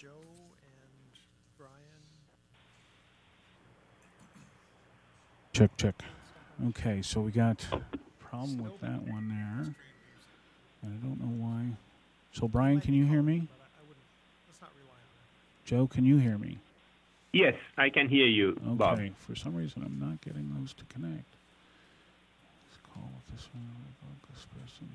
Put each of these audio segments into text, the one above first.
Joe and Brian. Check. Okay, so we got a problem with that one there. And I don't know why. So, Brian, can you hear me? Let's not rely on it. Joe, can you hear me? Yes, I can hear you, Bob. Okay, for some reason I'm not getting those to connect. Let's call with this one. This person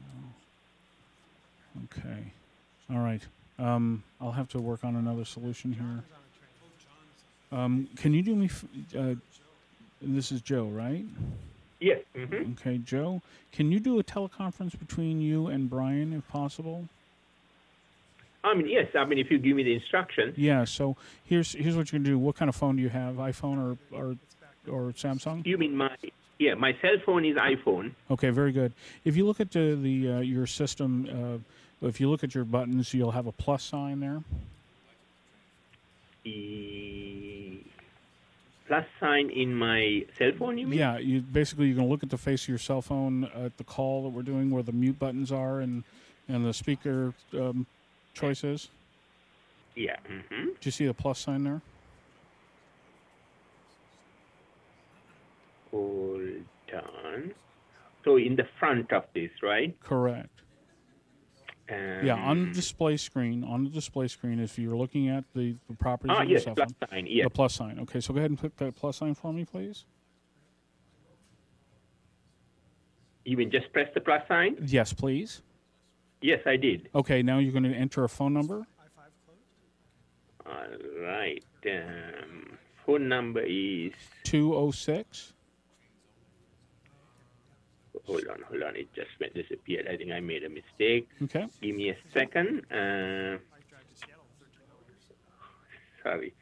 now. Okay. All right. I'll have to work on another solution here. Can you do me... this is Joe, right? Yes. Mm-hmm. Okay, Joe, can you do a teleconference between you and Brian, if possible? Yes. If you give me the instructions. Yeah. So here's what you're gonna do. What kind of phone do you have? iPhone or Samsung? You mean my cell phone is iPhone. Okay, very good. If you look at your system, if you look at your buttons, you'll have a plus sign there. Plus sign in my cell phone, you mean? Yeah. You're going to look at the face of your cell phone at the call that we're doing, where the mute buttons are and the speaker choices. Yeah. Mm-hmm. Do you see the plus sign there? Hold on. So in the front of this, right? Correct. Yeah, on the display screen, if you're looking at the properties of your cell phone. Plus sign, yes. The plus sign. Okay, so go ahead and click that plus sign for me, please. You mean just press the plus sign? Yes, please. Yes, I did. Okay, now you're going to enter a phone number. All right. Phone number is 206. Hold on. It just disappeared. I think I made a mistake. Okay. Give me a second. Sorry.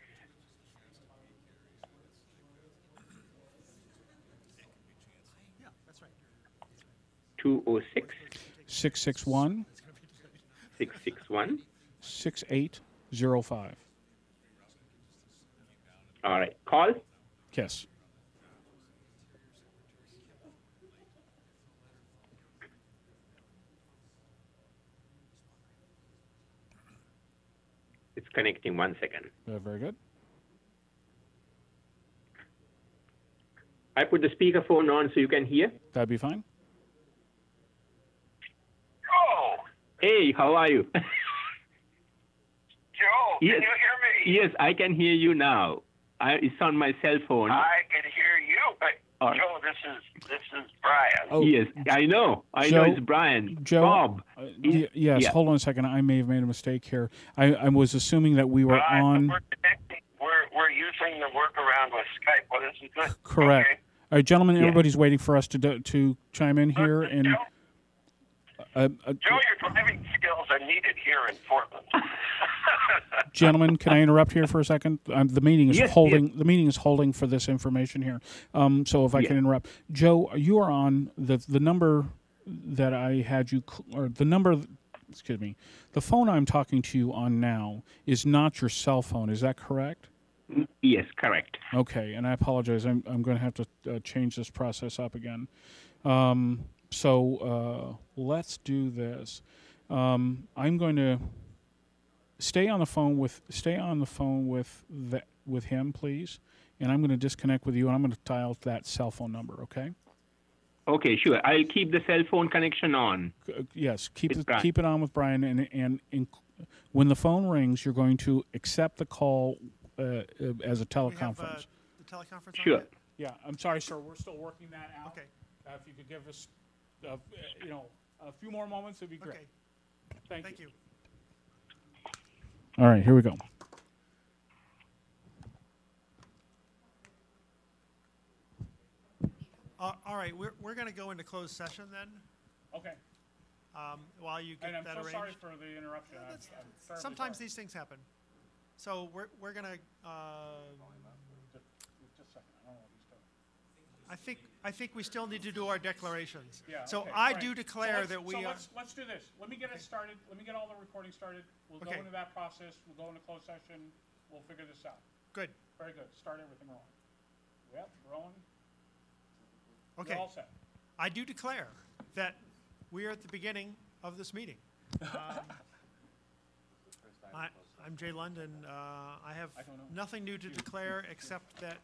Yeah, that's right. 206 661 661 6805. All right. Call? Yes. It's connecting. 1 second. Very good. I put the speakerphone on so you can hear. That'd be fine. Joe! Hey, how are you? Joe, Yes. can you hear me? Yes, I can hear you now. It's on my cell phone. I can hear you. All right. Joe, this is Brian. Oh, Yes, I know. I know it's Brian. Joe, Bob. Yes, Yeah. hold on a second. I may have made a mistake here. I was assuming that we were on... We're connecting. We're using the workaround with Skype. Well, this is good. Correct. Okay. All right, gentlemen, Yeah. everybody's waiting for us to chime in here. And Joe, your driving skills are needed here in Portland. gentlemen, can I interrupt here for a second? The meeting is Yes, holding. The meeting is holding for this information here. So if I can interrupt, Joe, you are on the number that I had you, or the number. Excuse me. The phone I'm talking to you on now is not your cell phone. Is that correct? Yes, correct. Okay, and I apologize. I'm going to have to change this process up again. So let's do this. I'm going to stay on the phone with him, please, and I'm going to disconnect with you, and I'm going to dial that cell phone number. Okay? Okay, sure. I'll keep the cell phone connection on. Yes, keep It's Brian. it on with Brian, and when the phone rings, you're going to accept the call as a teleconference. The teleconference. Sure. On yet? Yeah, I'm sorry, sir. We're still working that out. Okay. If you could give us, a few more moments, it'd be great. Okay. Thank you. you. All right, here we go. All right, we're going to go into closed session then. Okay. While you get And I'm that so arranged. sorry for the interruption. I'm terribly Sometimes sorry. these things happen. So we're going to. Just a second. I don't know what he's doing. I think we still need to do our declarations. Yeah, So okay, I all right. do declare So that we are. let's do this. Let me get it started. Let me get all the recording started. We'll go Okay. into that process. We'll go into closed session. We'll figure this out. Good. Very good. Start everything rolling. Yep, rolling. Okay. You're all set. I do declare that we are at the beginning of this meeting. I'm Jay London. I have nothing new to declare except that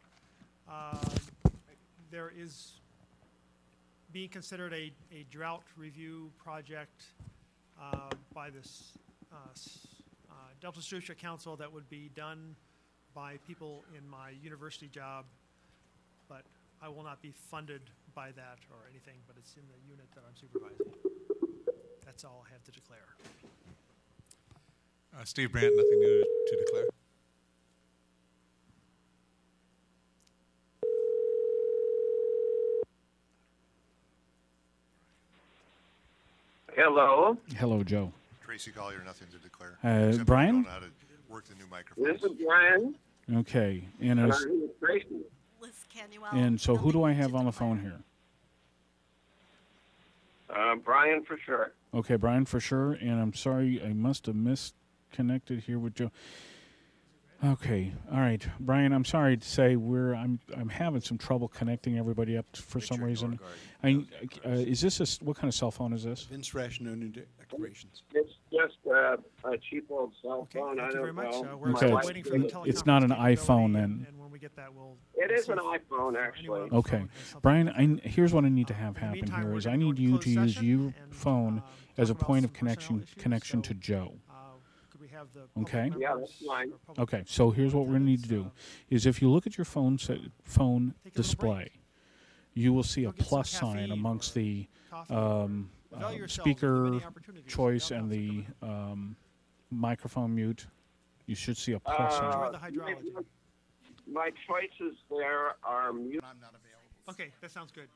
there is being considered a drought review project by this Delta Stewardship Council that would be done by people in my university job, but I will not be funded by that or anything, but it's in the unit that I'm supervising. That's all I have to declare. Steve Brandt, nothing new to declare. Hello, Hello, Joe. Tracy Collier, nothing to declare. Uh, Except Brian? I don't know how to work the new microphone. this is Brian. Okay, and And as, I'm with Tracy. Liz Canuel, and so who do I nothing have to on the declare. phone here? Brian for sure. Okay, Brian for sure. And I'm sorry, I must have misconnected here with Joe. Okay, all right, Brian. I'm sorry to say I'm having some trouble connecting everybody up for Make some sure you reason. ignore Is this what kind of cell phone is this? Vince Rash, no new declarations. It's just a cheap old cell Okay, phone. thank I you don't very much. know. We're My Okay, wife waiting for did the it. teleconference It's not an capability, iPhone, then. And when we get that, we'll. It is see an if iPhone, anyone actually. on the Okay, phone has something Brian. to say. Here's what I need to have In the happen meantime, here we're is gonna I go need into you closed to use session your and, phone as a talk about point some of personnel connection issues. to Joe. Could we have the public Okay. Yeah, members that's fine. or public Okay, so here's what we're going to need to do: is if you look at your phone Take a little display, break. you will see Go a get some plus sign caffeine amongst or the coffee. um, Avail yourselves of the speaker many opportunities choice that and the downtown microphone mute. You should see a plus sign. Enjoy the hydrology. My choices there are mute. I'm not available. Okay, that sounds good.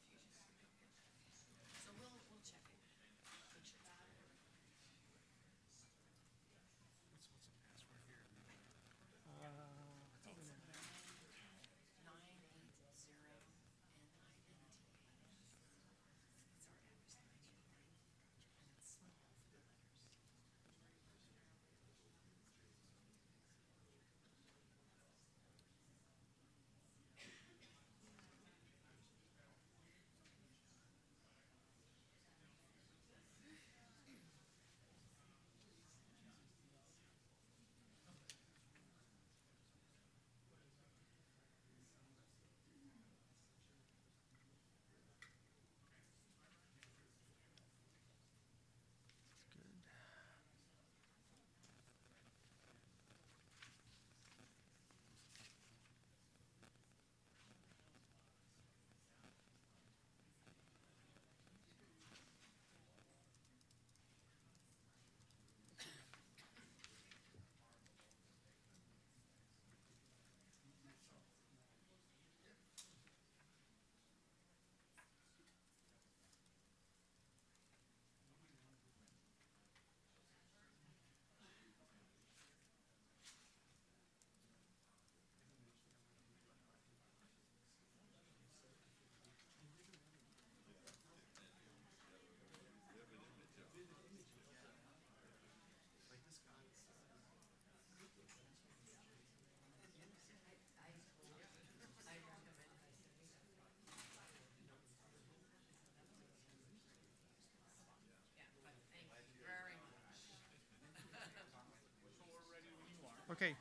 Okay.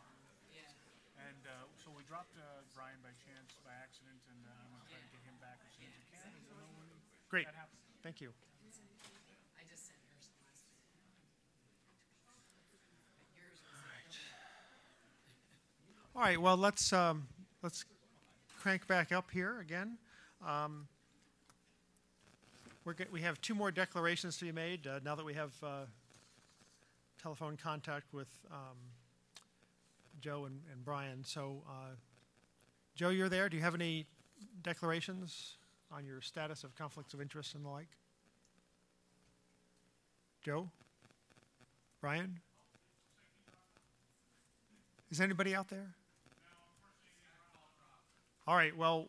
And so we dropped Brian by chance, by accident, and I'm going to try to get him back as soon as we can. Great. Thank you. All right. Well, let's crank back up here again. We have two more declarations to be made now that we have telephone contact with Joe and Brian. So, Joe, you're there. Do you have any declarations on your status of conflicts of interest and the like? Joe? Brian? Is anybody out there? All right, well.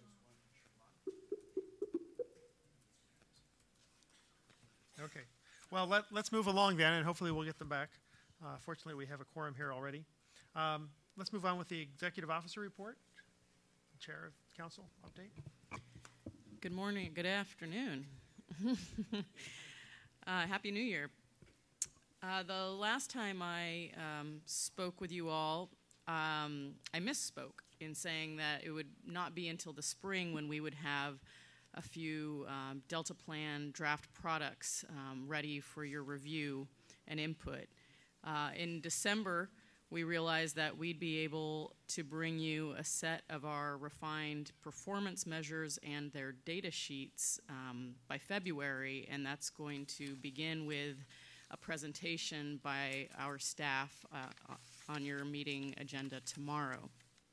Okay. Well, let's move along then, and hopefully we'll get them back. Fortunately, we have a quorum here already. Let's move on with the Executive Officer Report. Chair of Council, update. Good morning, good afternoon. Happy New Year. The last time I spoke with you all, I misspoke in saying that it would not be until the spring when we would have a few Delta Plan draft products ready for your review and input. In December, we realized that we'd be able to bring you a set of our refined performance measures and their data sheets by February, and that's going to begin with a presentation by our staff on your meeting agenda tomorrow.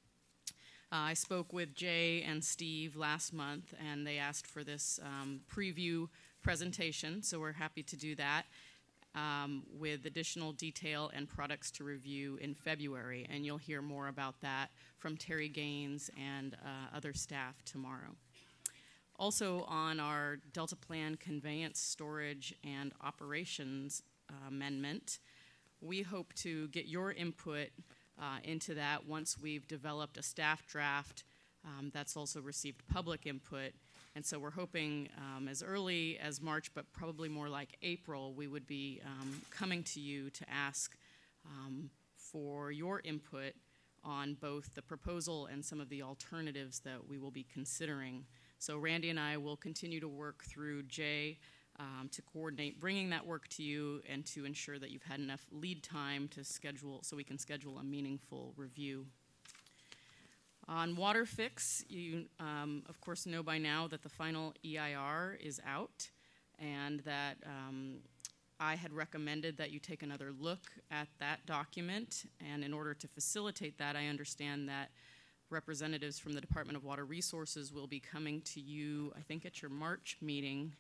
I spoke with Jay and Steve last month, and they asked for this preview presentation, so we're happy to do that with additional detail and products to review in February, and you'll hear more about that from Terry Gaines and other staff tomorrow. Also on our Delta Plan conveyance, storage, and operations amendment, we hope to get your input into that once we've developed a staff draft that's also received public input. And so we're hoping as early as March, but probably more like April, we would be coming to you to ask for your input on both the proposal and some of the alternatives that we will be considering. So Randy and I will continue to work through Jay to coordinate bringing that work to you and to ensure that you've had enough lead time to schedule, so we can schedule a meaningful review. On WaterFix, you of course know by now that the final EIR is out, and that I had recommended that you take another look at that document. And in order to facilitate that, I understand that representatives from the Department of Water Resources will be coming to you, I think at your March meeting,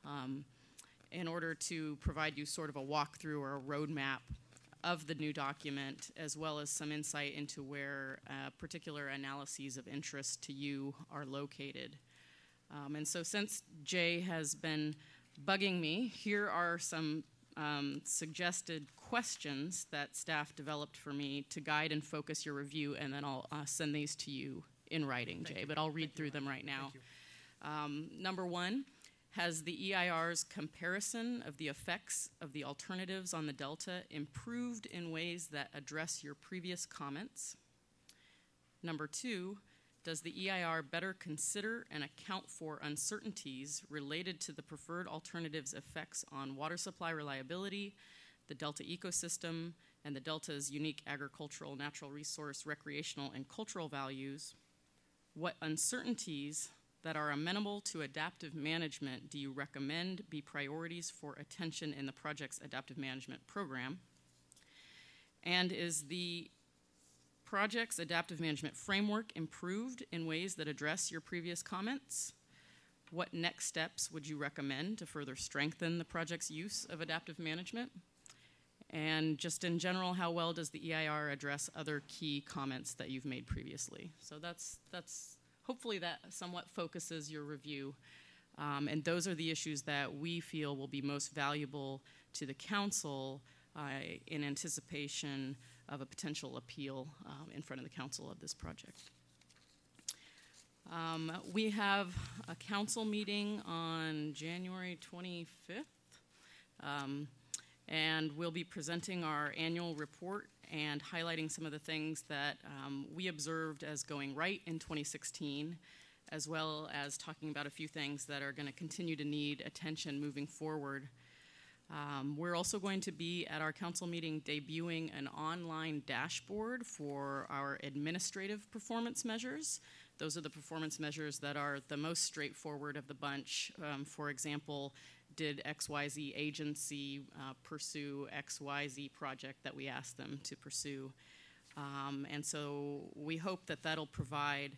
in order to provide you sort of a walkthrough or a roadmap of the new document, as well as some insight into where particular analyses of interest to you are located. And so since Jay has been bugging me, here are some suggested questions that staff developed for me to guide and focus your review, and then I'll send these to you in writing, Jay, but I'll read through them right now. Number one, has the EIR's comparison of the effects of the alternatives on the Delta improved in ways that address your previous comments? Number two, does the EIR better consider and account for uncertainties related to the preferred alternatives' effects on water supply reliability, the Delta ecosystem, and the Delta's unique agricultural, natural resource, recreational, and cultural values? What uncertainties that are amenable to adaptive management do you recommend be priorities for attention in the project's adaptive management program? And is the project's adaptive management framework improved in ways that address your previous comments? What next steps would you recommend to further strengthen the project's use of adaptive management? And just in general, how well does the EIR address other key comments that you've made previously? So that's hopefully that somewhat focuses your review. And those are the issues that we feel will be most valuable to the council in anticipation of a potential appeal in front of the council of this project. We have a council meeting on January 25th, and we'll be presenting our annual report and highlighting some of the things that we observed as going right in 2016, as well as talking about a few things that are going to continue to need attention moving forward. We're also going to be at our council meeting debuting an online dashboard for our administrative performance measures. Those are the performance measures that are the most straightforward of the bunch. For example, did XYZ agency pursue XYZ project that we asked them to pursue? And so we hope that that'll provide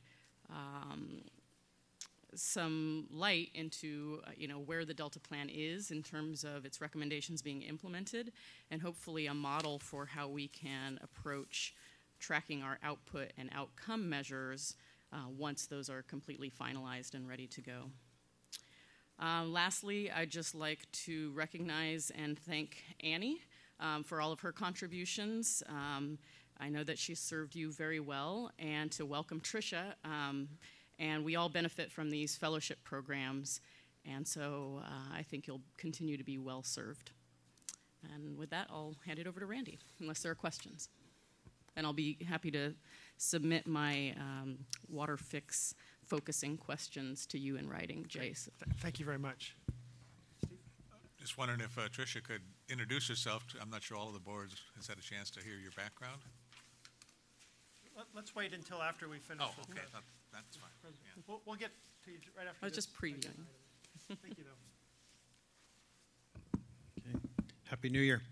some light into where the Delta Plan is in terms of its recommendations being implemented, and hopefully a model for how we can approach tracking our output and outcome measures once those are completely finalized and ready to go. Lastly, I'd just like to recognize and thank Annie for all of her contributions. I know that she served you very well, and to welcome Tricia. And we all benefit from these fellowship programs, and so I think you'll continue to be well served. And with that, I'll hand it over to Randy, unless there are questions. And I'll be happy to submit my water fix focusing questions to you in writing, Jace. Thank you very much. Just wondering if Tricia could introduce herself. I'm not sure all of the boards has had a chance to hear your background. Let's wait until after we finish. Oh, with okay, the that's fine. president. We'll get to you right after I was this. just previewing. Thank you, though. Okay. Happy New Year.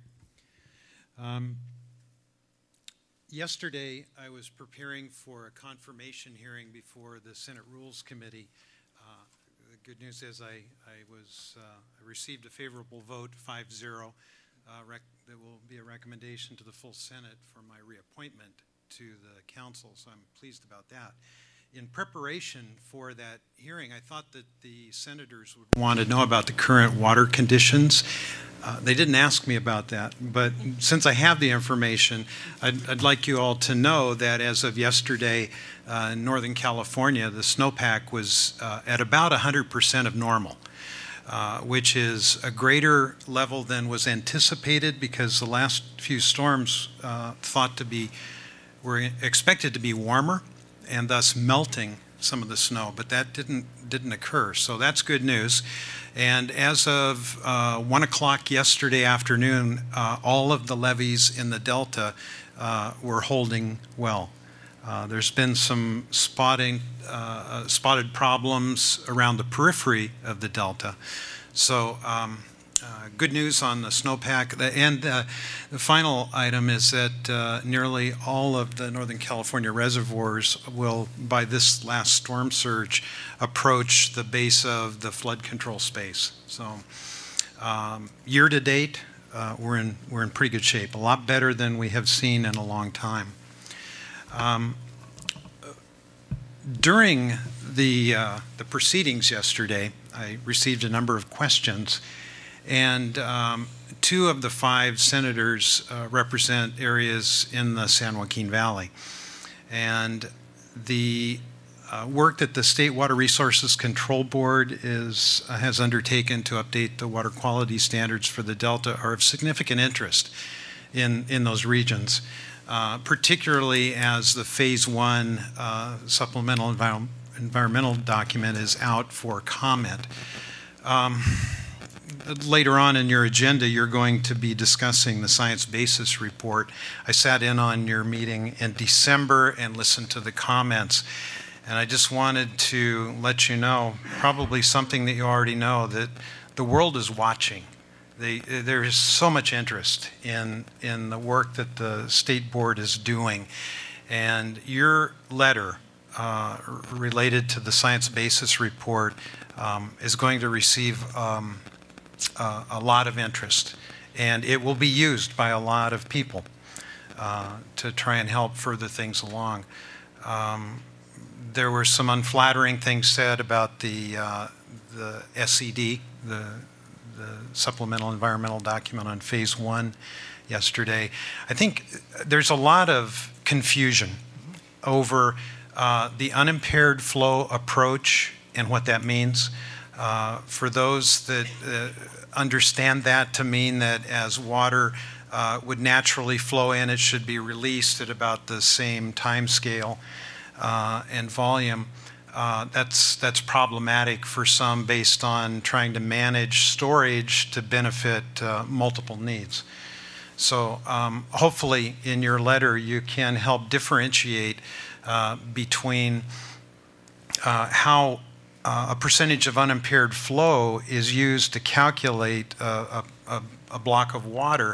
Yesterday, I was preparing for a confirmation hearing before the Senate Rules Committee. The good news is I received a favorable vote, 5-0. There will be a recommendation to the full Senate for my reappointment to the council, so I'm pleased about that. In preparation for that hearing, I thought that the senators would want to know about the current water conditions. They didn't ask me about that, but since I have the information, I'd like you all to know that as of yesterday in Northern California, the snowpack was at about 100% of normal, which is a greater level than was anticipated because the last few storms were expected to be warmer and thus melting some of the snow, but that didn't occur. So that's good news. And as of 1 o'clock yesterday afternoon, all of the levees in the Delta were holding well. There's been some spotted problems around the periphery of the Delta. So good news on the snowpack. And the final item is that nearly all of the Northern California reservoirs will, by this last storm surge, approach the base of the flood control space. So year to date, we're in pretty good shape, a lot better than we have seen in a long time. During the proceedings yesterday, I received a number of questions, and 2 of the 5 senators represent areas in the San Joaquin Valley. And the work that the State Water Resources Control Board has undertaken to update the water quality standards for the Delta are of significant interest in those regions, particularly as the Phase 1 supplemental environmental document is out for comment. Later on in your agenda, you're going to be discussing the science basis report. I sat in on your meeting in December and listened to the comments. And I just wanted to let you know, probably something that you already know, that the world is watching. There is so much interest in the work that the State Board is doing. And your letter related to the science basis report is going to receive a lot of interest, and it will be used by a lot of people to try and help further things along. There were some unflattering things said about the SED, the Supplemental Environmental Document on Phase 1 yesterday. I think there's a lot of confusion over the unimpaired flow approach and what that means. For those that understand that to mean that as water would naturally flow in, it should be released at about the same time scale and volume, that's problematic for some based on trying to manage storage to benefit multiple needs. So hopefully in your letter you can help differentiate between how a percentage of unimpaired flow is used to calculate a block of water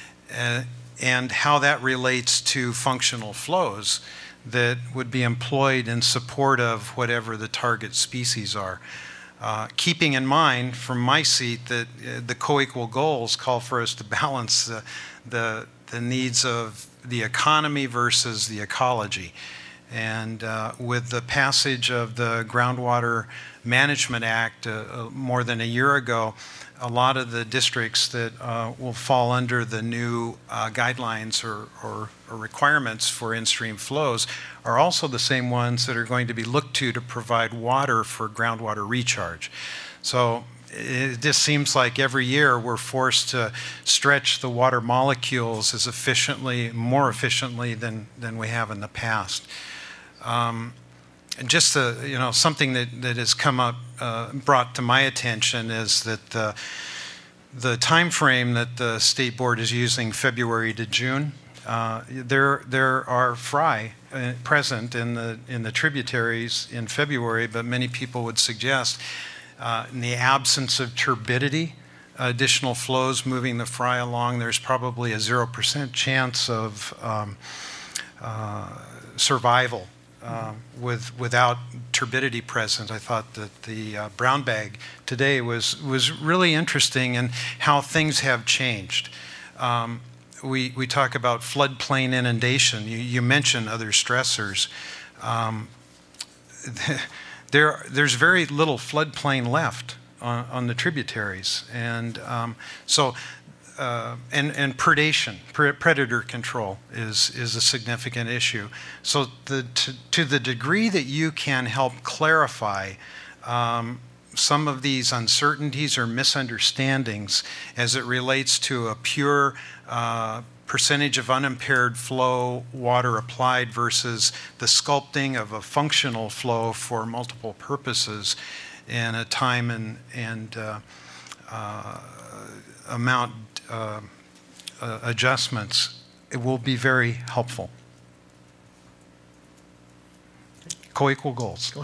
and how that relates to functional flows that would be employed in support of whatever the target species are. Keeping in mind from my seat that the co-equal goals call for us to balance the needs of the economy versus the ecology. And with the passage of the Groundwater Management Act more than a year ago, a lot of the districts that will fall under the new guidelines or requirements for in-stream flows are also the same ones that are going to be looked to provide water for groundwater recharge. So it just seems like every year we're forced to stretch the water molecules as more efficiently than we have in the past. And just something that has come up, brought to my attention, is that the time frame that the state board is using, February to June, there are fry present in the tributaries in February, but many people would suggest in the absence of turbidity, additional flows moving the fry along, there's probably a 0% chance of survival without turbidity present. I thought that the brown bag today was really interesting in how things have changed. We talk about floodplain inundation. You mentioned other stressors. There's very little floodplain left on the tributaries, and and predation, predator control is a significant issue. So to the degree that you can help clarify some of these uncertainties or misunderstandings as it relates to a pure percentage of unimpaired flow water applied versus the sculpting of a functional flow for multiple purposes in a time and amount adjustments, it will be very helpful. Co-equal goals.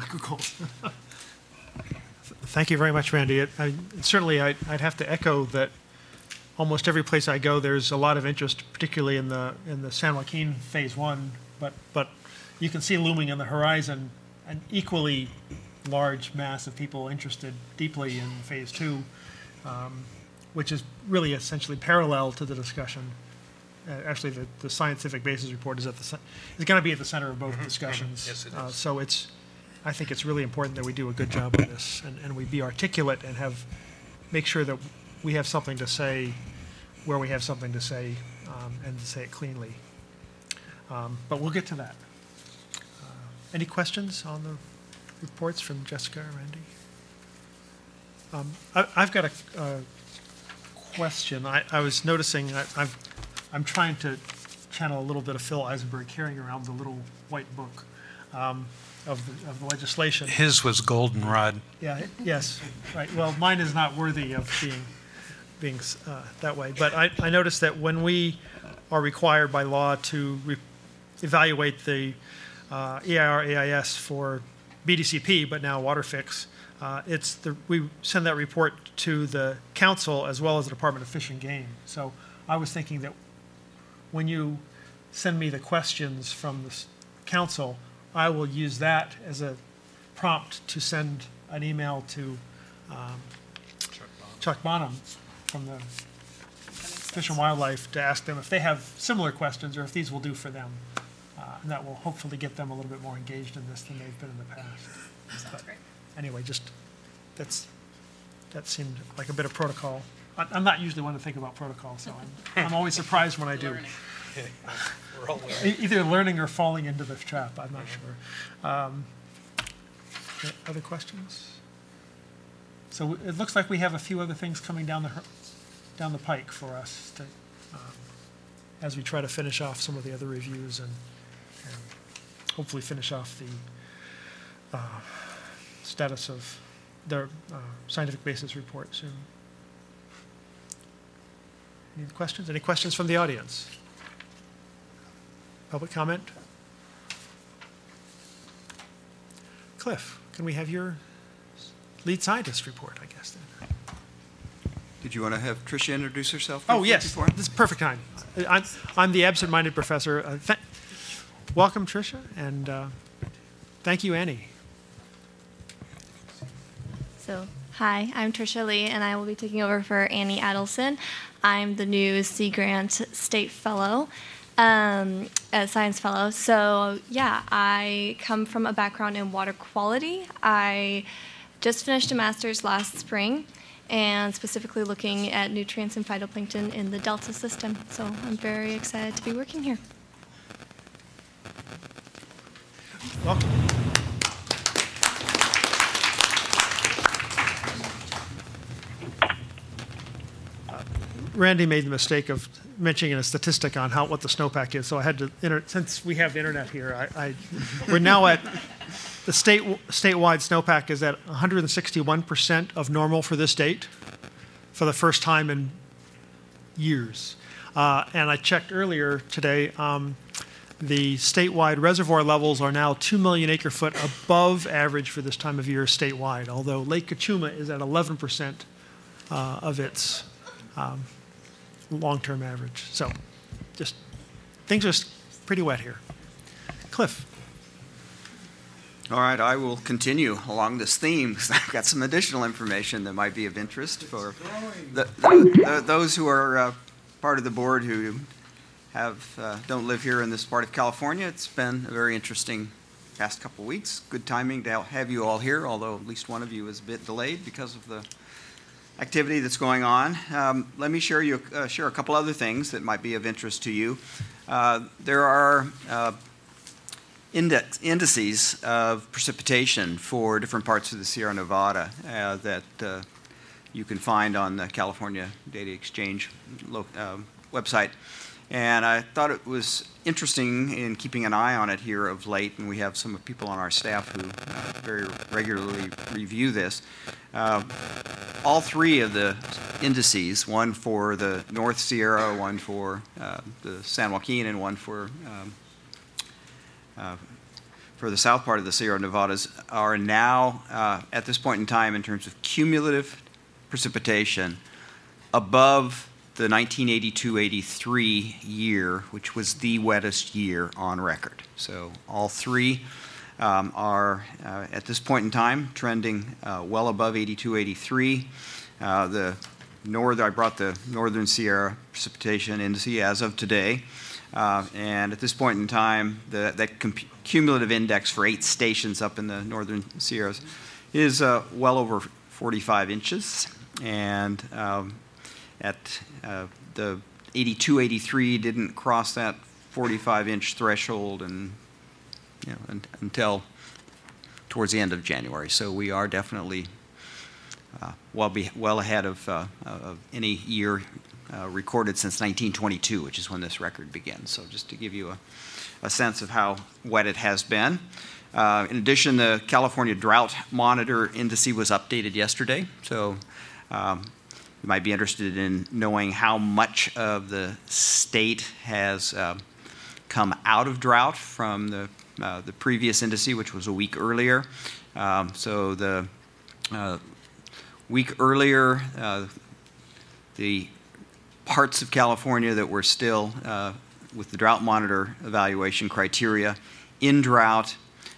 Thank you very much, Randy. Certainly, I'd have to echo that almost every place I go, there's a lot of interest, particularly in the San Joaquin Phase 1, but you can see looming on the horizon an equally large mass of people interested deeply in Phase 2, which is really essentially parallel to the discussion. Actually, the scientific basis report is going to be at the center of both discussions. Yes, it is. So I think it's really important that we do a good job of this, and we be articulate and make sure that we have something to say where we have something to say, and to say it cleanly. But we'll get to that. Any questions on the reports from Jessica or Randy? I've got a question. I was noticing I'm trying to channel a little bit of Phil Eisenberg carrying around the little white book of the legislation. His was goldenrod. Yeah. Yes. Right. Well, mine is not worthy of being that way. But I noticed that when we are required by law to evaluate the EIR AIS for BDCP, but now WaterFix, we send that report to the council as well as the Department of Fish and Game. So I was thinking that when you send me the questions from the council, I will use that as a prompt to send an email to Chuck Bonham from the Fish and Wildlife to ask them if they have similar questions or if these will do for them. And that will hopefully get them a little bit more engaged in this than they've been in the past. Sounds great. Anyway, that seemed like a bit of protocol. I'm not usually one to think about protocol, so I'm always surprised when I do. We're all Either learning or falling into the trap, I'm not sure. Other questions? So it looks like we have a few other things coming down the pike for us to, as we try to finish off some of the other reviews and hopefully finish off the status of their scientific basis report soon. Any questions? Any questions from the audience? Public comment? Cliff, can we have your lead scientist report, I guess, then? Did you want to have Tricia introduce herself? Oh, briefly yes. before? This is perfect time. I'm the absent-minded professor. Welcome, Tricia, and thank you, Annie. So, hi, I'm Tricia Lee, and I will be taking over for Annie Adelson. I'm the new Sea Grant State Fellow, a Science Fellow. So, yeah, I come from a background in water quality. I just finished a master's last spring, and specifically looking at nutrients and phytoplankton in the Delta system. So I'm very excited to be working here. Welcome. Randy made the mistake of mentioning a statistic on what the snowpack is, so I had to, since we have the internet here, we're now at, the statewide snowpack is at 161% of normal for this date, for the first time in years. And I checked earlier today, the statewide reservoir levels are now 2 million acre foot above average for this time of year statewide, although Lake Cachuma is at 11% of its long-term average. So just things are pretty wet here. Cliff. All right, I will continue along this theme because I've got some additional information that might be of interest for those who are part of the board who don't live here in this part of California. It's been a very interesting past couple of weeks. Good timing to have you all here, although at least one of you is a bit delayed because of the activity that's going on. Let me share a couple other things that might be of interest to you. There are indices of precipitation for different parts of the Sierra Nevada that you can find on the California Data Exchange website. And I thought it was interesting in keeping an eye on it here of late, and we have some people on our staff who very regularly review this. All three of the indices, one for the North Sierra, one for the San Joaquin, and one for the south part of the Sierra Nevadas, are now, at this point in time, in terms of cumulative precipitation, above the 1982-83 year, which was the wettest year on record. So all three are, at this point in time, trending well above 82-83. I brought the Northern Sierra precipitation indice as of today. And at this point in time, that cumulative index for 8 stations up in the Northern Sierras is well over 45 inches. And at the 82-83 didn't cross that 45-inch threshold until towards the end of January. So we are definitely well ahead of any year recorded since 1922, which is when this record begins. So just to give you a sense of how wet it has been. In addition, the California Drought Monitor Indice was updated yesterday. So you might be interested in knowing how much of the state has come out of drought from the previous indice, which was a week earlier. So the week earlier, the parts of California that were still with the drought monitor evaluation criteria in drought.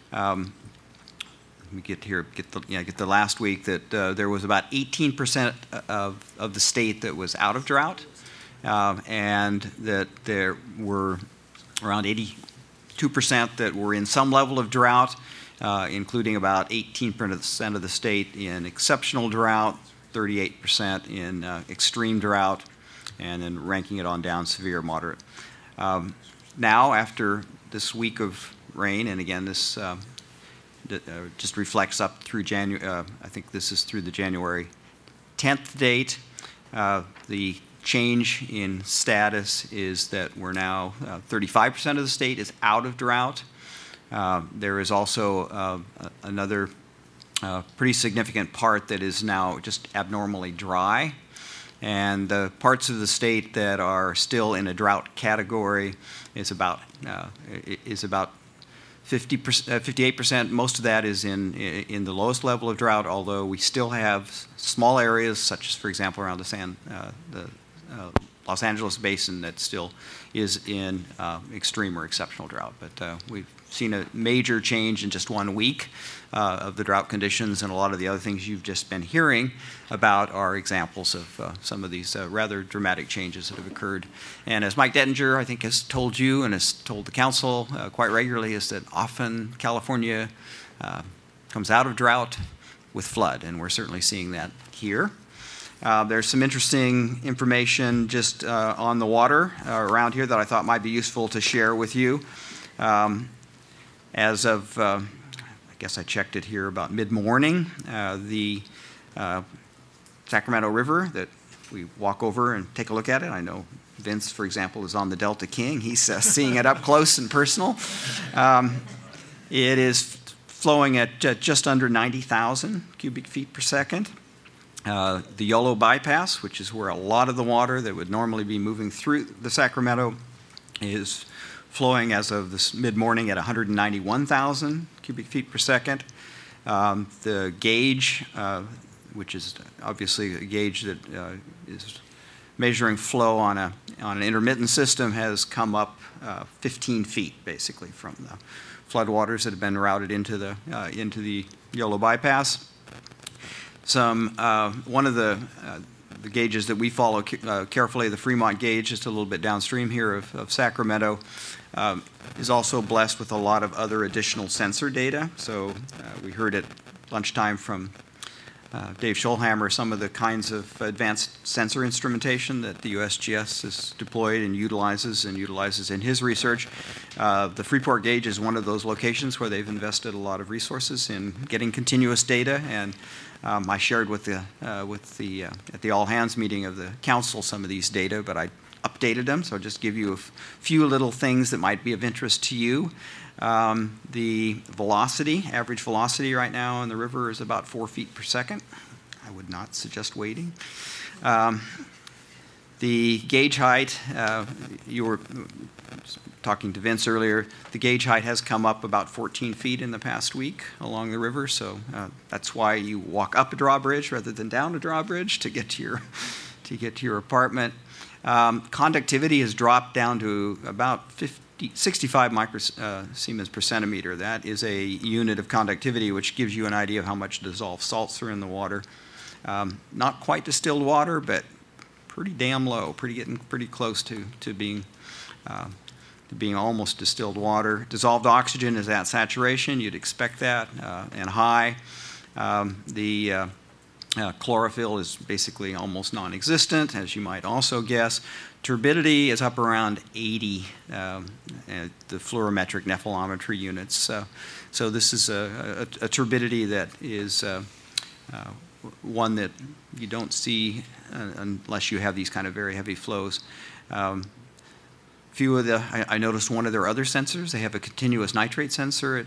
We get the last week that there was about 18% of the state that was out of drought, and that there were around 82% that were in some level of drought, including about 18% of the state in exceptional drought, 38% in extreme drought, and then ranking it on down, severe, moderate. Now, after this week of rain, and again, this just reflects up through January, I think this is through the January 10th date. The change in status is that we're now 35% of the state is out of drought. There is also another pretty significant part that is now just abnormally dry. And the parts of the state that are still in a drought category is about 58%. Most of that is in the lowest level of drought, although we still have small areas, such as, for example, around the Los Angeles basin that still is in extreme or exceptional drought. But we've seen a major change in just 1 week of the drought conditions, and a lot of the other things you've just been hearing about are examples of some of these rather dramatic changes that have occurred. And as Mike Dettinger, I think, has told you and has told the council quite regularly, is that often California comes out of drought with flood, and we're certainly seeing that here. There's some interesting information just on the water around here that I thought might be useful to share with you. As of, I guess I checked it here about mid-morning, the Sacramento River that we walk over and take a look at it. I know Vince, for example, is on the Delta King. He's seeing it up close and personal. It is flowing at just under 90,000 cubic feet per second. The Yolo bypass, which is where a lot of the water that would normally be moving through the Sacramento is flowing as of this mid-morning at 191,000 cubic feet per second. The gauge, which is obviously a gauge that is measuring flow on an intermittent system, has come up 15 feet basically from the floodwaters that have been routed into the Yolo bypass. One of the gauges that we follow carefully, the Fremont gauge, just a little bit downstream here of Sacramento, is also blessed with a lot of other additional sensor data. So we heard at lunchtime from Dave Scholhammer some of the kinds of advanced sensor instrumentation that the USGS has deployed and utilizes in his research. The Freeport gauge is one of those locations where they've invested a lot of resources in getting continuous data, and I shared with the at the all hands meeting of the council some of these data, but I updated them, so I'll just give you a few little things that might be of interest to you. The velocity, average velocity right now in the river is about 4 feet per second. I would not suggest waiting. The gauge height, you were talking to Vince earlier, the gauge height has come up about 14 feet in the past week along the river, so that's why you walk up a drawbridge rather than down a drawbridge to get to your apartment. Conductivity has dropped down to about 65 microsiemens per centimeter. That is a unit of conductivity which gives you an idea of how much dissolved salts are in the water. Not quite distilled water, but pretty damn low, getting pretty close to being almost distilled water. Dissolved oxygen is at saturation. You'd expect that, and high. The chlorophyll is basically almost non-existent, as you might also guess. Turbidity is up around 80, the fluorometric nephelometry units. So this is a turbidity that is one that you don't see unless you have these kind of very heavy flows. I noticed one of their other sensors. They have a continuous nitrate sensor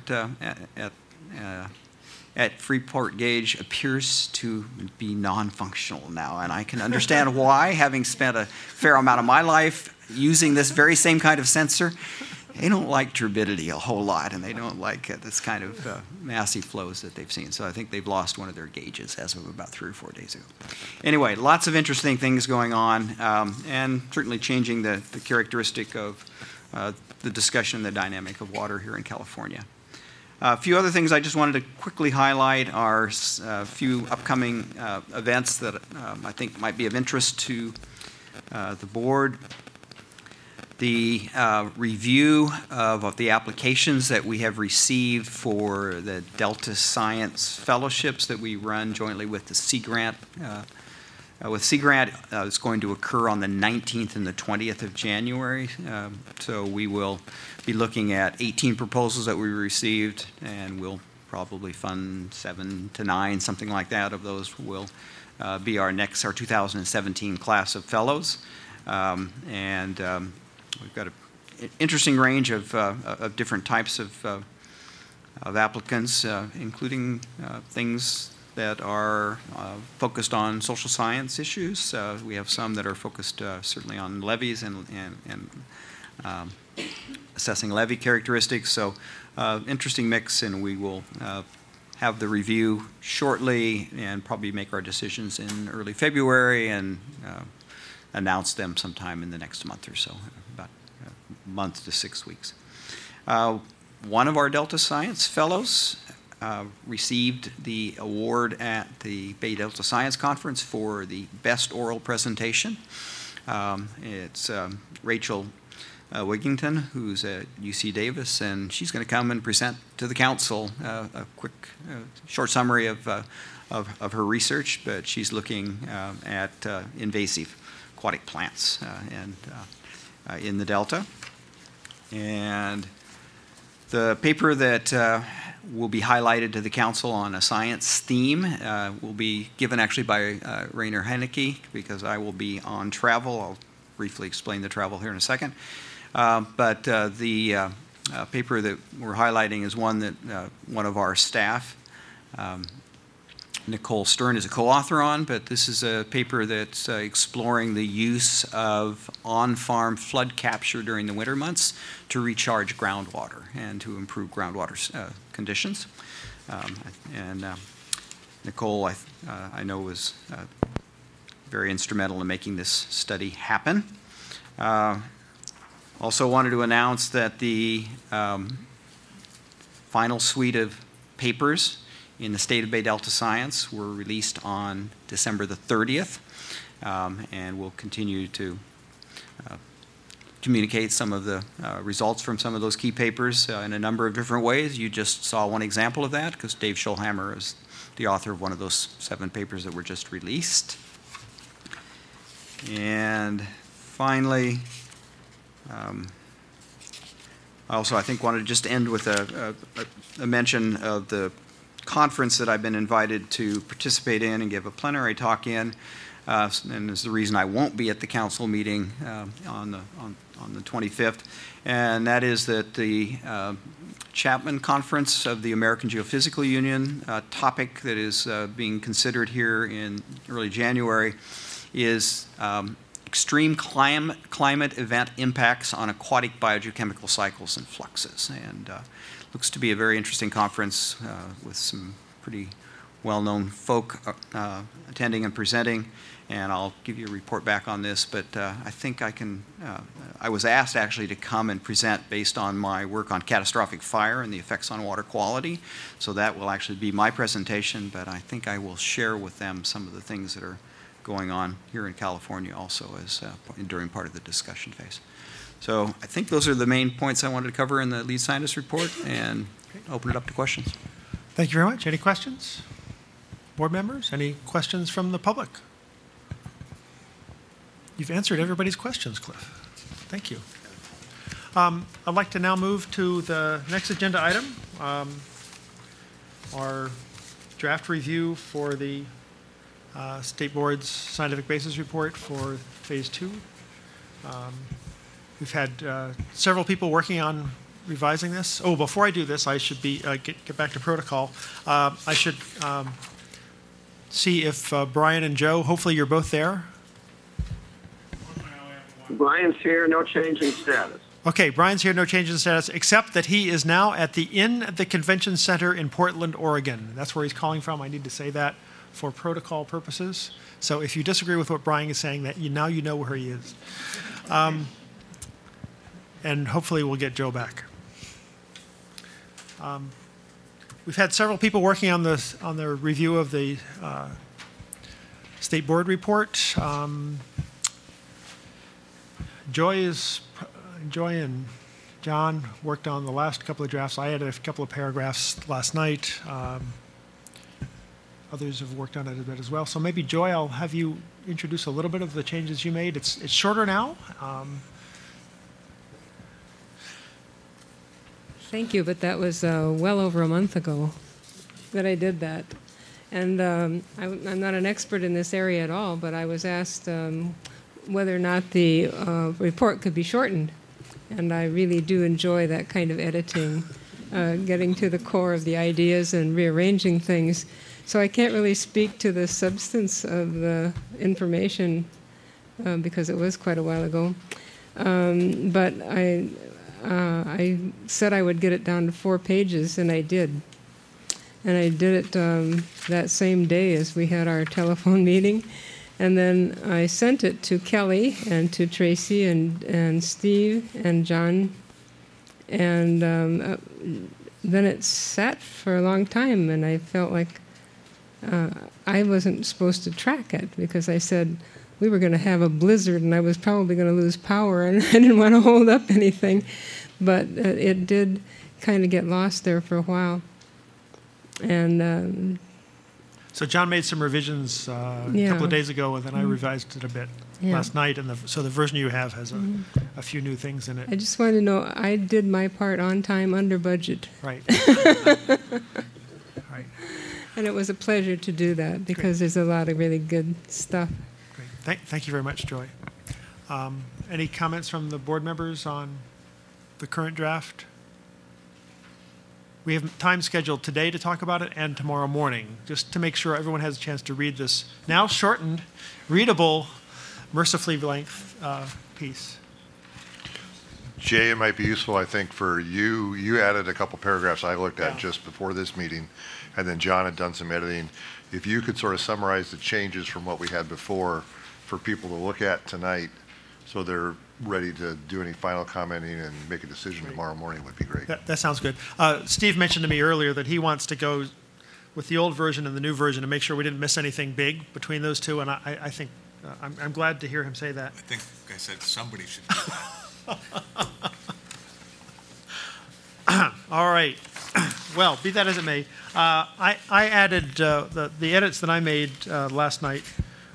at Freeport gauge appears to be non-functional now, and I can understand why, having spent a fair amount of my life using this very same kind of sensor. They don't like turbidity a whole lot, and they don't like this kind of massive flows that they've seen. So I think they've lost one of their gauges as of about 3 or 4 days ago. Anyway, lots of interesting things going on, and certainly changing the characteristic of the discussion, the dynamic of water here in California. A few other things I just wanted to quickly highlight are a few upcoming events that I think might be of interest to the board. The review of the applications that we have received for the Delta Science Fellowships that we run jointly with the Sea Grant. With Sea Grant, it's going to occur on the 19th and the 20th of January. So we will be looking at 18 proposals that we received, and we'll probably fund 7 to 9, something like that, of those will be our 2017 class of fellows. We've got an interesting range of different types of applicants, including things that are focused on social science issues. We have some that are focused certainly on levees and assessing levee characteristics. So interesting mix, and we will have the review shortly and probably make our decisions in early February and announce them sometime in the next month or so, about a month to 6 weeks. One of our Delta Science Fellows received the award at the Bay Delta Science Conference for the best oral presentation. It's Rachel Wigington, who's at UC Davis, and she's going to come and present to the council a quick, short summary of her research, but she's looking at invasive aquatic plants in the Delta. And the paper that will be highlighted to the council on a science theme. Will be given actually by Rainer Henneke, because I will be on travel. I'll briefly explain the travel here in a second. But the paper that we're highlighting is one that one of our staff, Nicole Stern, is a co-author on, but this is a paper that's exploring the use of on-farm flood capture during the winter months to recharge groundwater and to improve groundwater conditions. Nicole, I know, was very instrumental in making this study happen. Also wanted to announce that the final suite of papers in the State of Bay Delta Science were released on December the 30th, and we'll continue to communicate some of the results from some of those key papers in a number of different ways. You just saw one example of that, because Dave Schulhammer is the author of one of those 7 papers that were just released. And finally, I also, I think, wanted to just end with a mention of the conference that I've been invited to participate in and give a plenary talk in, and is the reason I won't be at the council meeting on the 25th, and that is that the Chapman Conference of the American Geophysical Union, topic that is being considered here in early January, is extreme climate event impacts on aquatic biogeochemical cycles and fluxes. And looks to be a very interesting conference with some pretty well-known folk attending and presenting. And I'll give you a report back on this, but I think I can, I was asked actually to come and present based on my work on catastrophic fire and the effects on water quality. So that will actually be my presentation, but I think I will share with them some of the things that are going on here in California also as during part of the discussion phase. So I think those are the main points I wanted to cover in the lead scientist report, and open it up to questions. Thank you very much. Any questions? Board members, any questions from the public? You've answered everybody's questions, Cliff. Thank you. I'd like to now move to the next agenda item, our draft review for the State Board's scientific basis report for Phase 2. We've had several people working on revising this. Oh, before I do this, I should get back to protocol. I should see if Brian and Joe, hopefully you're both there. Brian's here, no change in status. Okay, Brian's here, no change in status, except that he is now at the Inn at the Convention Center in Portland, Oregon. That's where he's calling from. I need to say that for protocol purposes. So if you disagree with what Brian is saying, that now you know where he is. And hopefully we'll get Joe back. We've had several people working on the review of the State Board report. Joy and John worked on the last couple of drafts. I added a couple of paragraphs last night. Others have worked on it a bit as well. So maybe, Joy, I'll have you introduce a little bit of the changes you made. It's shorter now. Thank you, but that was well over a month ago that I did that. And I'm not an expert in this area at all, but I was asked whether or not the report could be shortened. And I really do enjoy that kind of editing, getting to the core of the ideas and rearranging things. So I can't really speak to the substance of the information because it was quite a while ago. But I said I would get it down to 4 pages, and I did. And I did it that same day as we had our telephone meeting. And then I sent it to Kelly and to Tracy and Steve and John. And then it sat for a long time, and I felt like I wasn't supposed to track it because I said we were going to have a blizzard and I was probably going to lose power, and I didn't want to hold up anything. But it did kind of get lost there for a while. And so John made some revisions a couple of days ago, and then I revised it a bit. Yeah. last night, and so the version you have has a few new things in it. I just wanted to know, I did my part on time, under budget. Right. Right. And it was a pleasure to do that, because there's a lot of really good stuff. Great. Thank you very much, Joy. Any comments from the board members on the current draft? We have time scheduled today to talk about it and tomorrow morning, just to make sure everyone has a chance to read this now shortened, readable, mercifully length piece. Jay, it might be useful, I think, for you. You added a couple paragraphs I looked at just before this meeting, and then John had done some editing. If you could sort of summarize the changes from what we had before for people to look at tonight, so they're ready to do any final commenting and make a decision tomorrow morning, would be great. That sounds good. Steve mentioned to me earlier that he wants to go with the old version and the new version to make sure we didn't miss anything big between those two, and I think I'm glad to hear him say that. I think I said somebody should do that. All right. Well, be that as it may, I added the edits that I made last night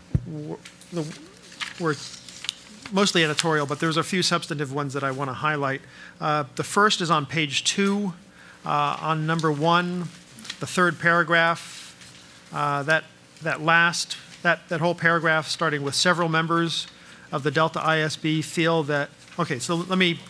were mostly editorial, but there's a few substantive ones that I want to highlight. The first is on page 2, on number 1, the third paragraph. That whole paragraph, starting with several members of the Delta ISB feel that. Okay, so let me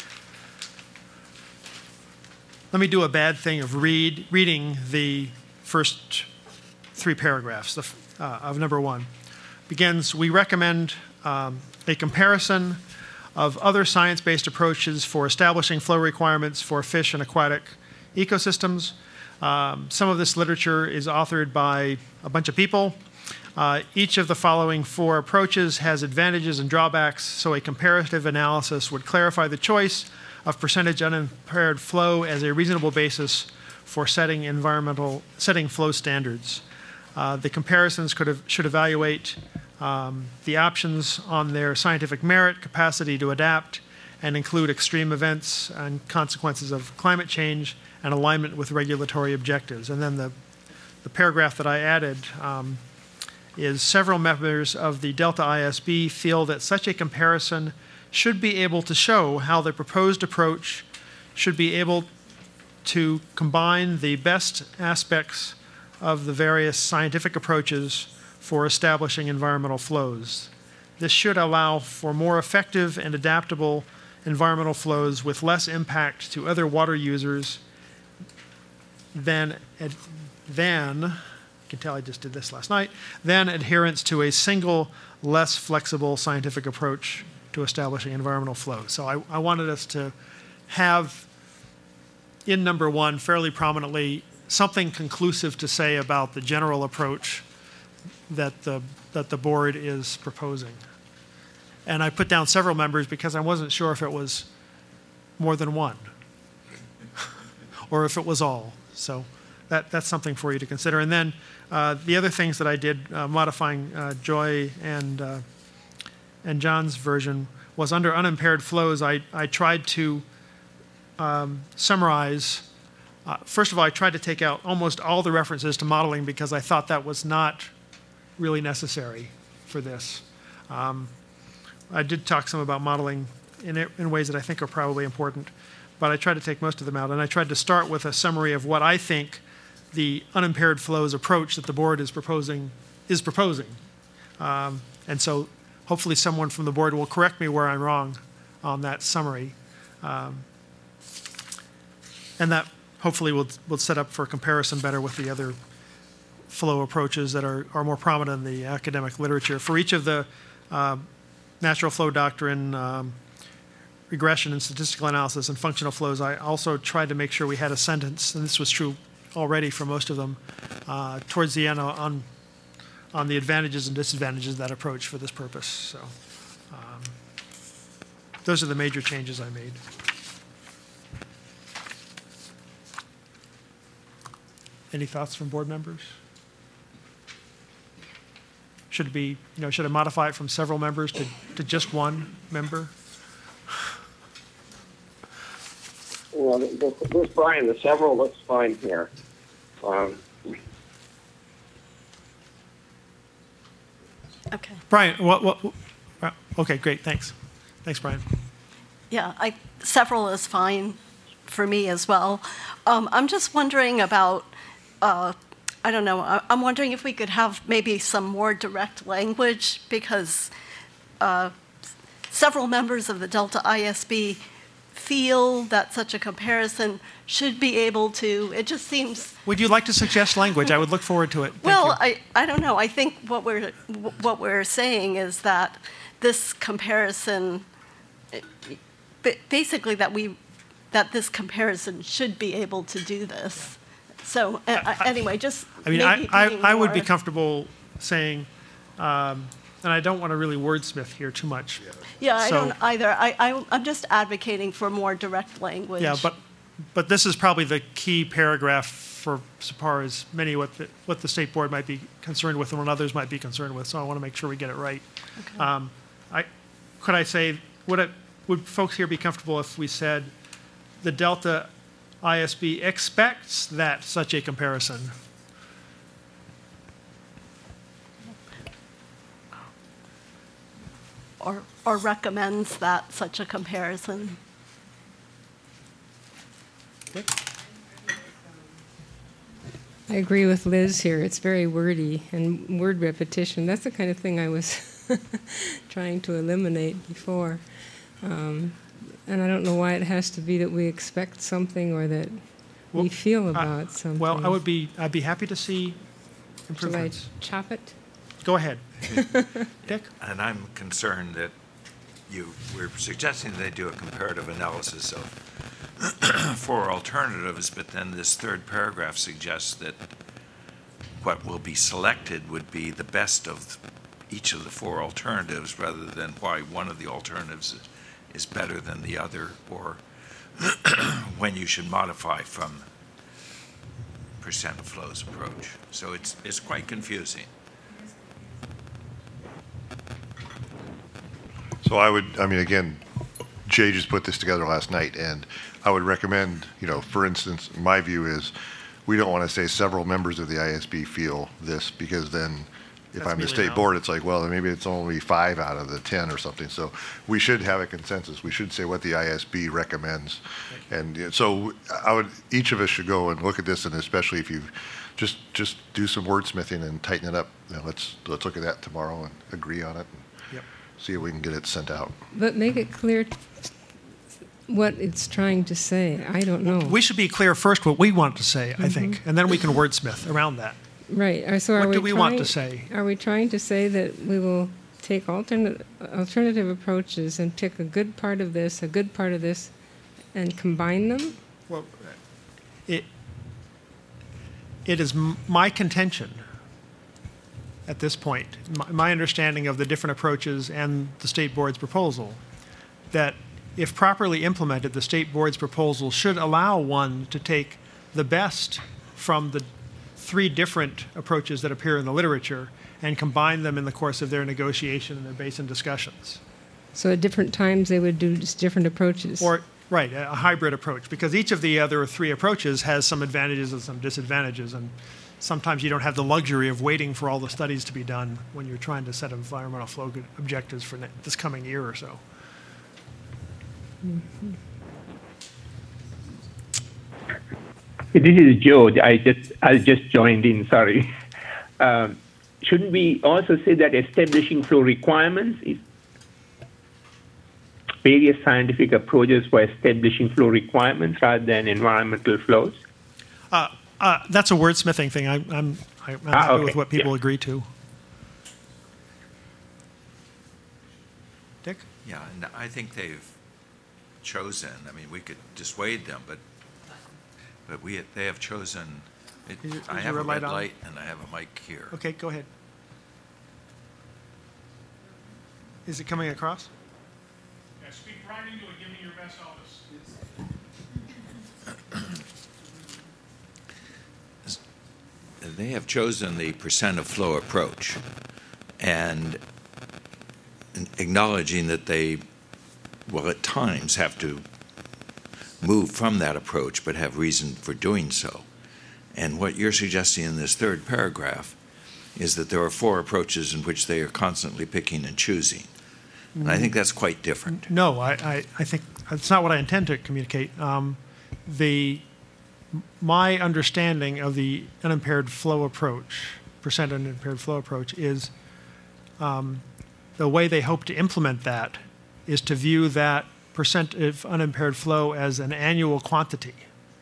do a bad thing of reading the first 3 paragraphs of number 1. Begins, we recommend a comparison of other science-based approaches for establishing flow requirements for fish and aquatic ecosystems. Some of this literature is authored by a bunch of people. Each of the following 4 approaches has advantages and drawbacks, so a comparative analysis would clarify the choice of percentage unimpaired flow as a reasonable basis for setting flow standards. The comparisons should evaluate the options on their scientific merit, capacity to adapt, and include extreme events and consequences of climate change and alignment with regulatory objectives. And then the paragraph that I added is several members of the Delta ISB feel that such a comparison should be able to show how the proposed approach should be able to combine the best aspects of the various scientific approaches for establishing environmental flows. This should allow for more effective and adaptable environmental flows with less impact to other water users than you can tell I just did this last night, than adherence to a single, less flexible scientific approach to establishing environmental flows. So I wanted us to have in number 1 fairly prominently something conclusive to say about the general approach that the board is proposing. And I put down several members because I wasn't sure if it was more than one or if it was all. So that's something for you to consider. And then the other things that I did, modifying Joy and John's version, was under unimpaired flows. I tried to summarize. First of all, I tried to take out almost all the references to modeling because I thought that was not really necessary for this. I did talk some about modeling in ways that I think are probably important, but I tried to take most of them out. And I tried to start with a summary of what I think the unimpaired flows approach that the board is proposing. And so hopefully someone from the board will correct me where I'm wrong on that summary. And that hopefully will set up for comparison better with the other flow approaches that are more prominent in the academic literature. For each of the natural flow doctrine, regression and statistical analysis and functional flows, I also tried to make sure we had a sentence, and this was true already for most of them, towards the end on the advantages and disadvantages of that approach for this purpose. So those are the major changes I made. Any thoughts from board members? Should it be, should I modify it from several members to just one member? Well, this Brian, the several looks fine here. Okay. Brian, what Okay, great, thanks. Thanks, Brian. Yeah, several is fine for me as well. I'm just wondering about, I don't know, I'm wondering if we could have maybe some more direct language, because several members of the Delta ISB feel that such a comparison should be able to, it just seems... Would you like to suggest language? I would look forward to it. Well, I don't know. I think what we're saying is that this comparison, basically that this comparison should be able to do this. So anyway, just I mean, maybe I would be more- comfortable saying, and I don't want to really wordsmith here too much. Yeah, I So- don't either. I'm just advocating for more direct language. Yeah, but this is probably the key paragraph for as far as many what the state board might be concerned with and what others might be concerned with. So I want to make sure we get it right. Could I say, would folks here be comfortable if we said the Delta ISB expects that such a comparison? Or recommends that such a comparison. I agree with Liz here. It's very wordy and word repetition. That's the kind of thing I was trying to eliminate before. And I don't know why it has to be that we expect something or that we feel about something. Well, I'd be happy to see Shall I improvements. chop it? Go ahead. Dick? And I'm concerned that we're suggesting they do a comparative analysis of four alternatives, but then this third paragraph suggests that what will be selected would be the best of each of the four alternatives, rather than why one of the alternatives is better than the other, or when you should modify from percent of flows approach. So it's quite confusing. So again, Jay just put this together last night, and I would recommend, for instance, my view is we don't want to say several members of the ISB feel this, because then if That's I'm the mealy state mouth. board, it's like, well, then maybe it's only 5 out of the 10 or something. So we should have a consensus. We should say what the ISB recommends. And so each of us should go and look at this, and especially if you just do some wordsmithing and tighten it up. Let's look at that tomorrow and agree on it. Yep. See if we can get it sent out. But make it clear what it's trying to say. I don't know. We should be clear first what we want to say, I think, and then we can wordsmith around that. Right. So What do we want to say? Are we trying to say that we will take alternative approaches and pick a good part of this, a good part of this, and combine them? Well, it is my contention at this point, my understanding of the different approaches and the state board's proposal, that if properly implemented, the state board's proposal should allow one to take the best from the 3 different approaches that appear in the literature and combine them in the course of their negotiation and their basin discussions. So at different times they would do just different approaches. Right, a hybrid approach, because each of the other 3 approaches has some advantages and some disadvantages, and sometimes you don't have the luxury of waiting for all the studies to be done when you're trying to set environmental flow objectives for this coming year or so. This is George. I just joined in. Sorry. Shouldn't we also say that establishing flow requirements is various scientific approaches for establishing flow requirements rather than environmental flows? That's a wordsmithing thing. I'm happy okay. with what people agree to. Dick? Yeah, and I think they've chosen, we could dissuade them, but they have chosen, I have a red light and I have a mic here. Okay, go ahead. Is it coming across? Yeah, speak right into it. Give me your best Elvis. They have chosen the percent of flow approach, and acknowledging that they will at times have to move from that approach, but have reason for doing so. And what you're suggesting in this third paragraph is that there are 4 approaches in which they are constantly picking and choosing. And I think that's quite different. No, I think it's not what I intend to communicate. My understanding of the unimpaired flow approach, percent unimpaired flow approach, is the way they hope to implement that is to view that percent of unimpaired flow as an annual quantity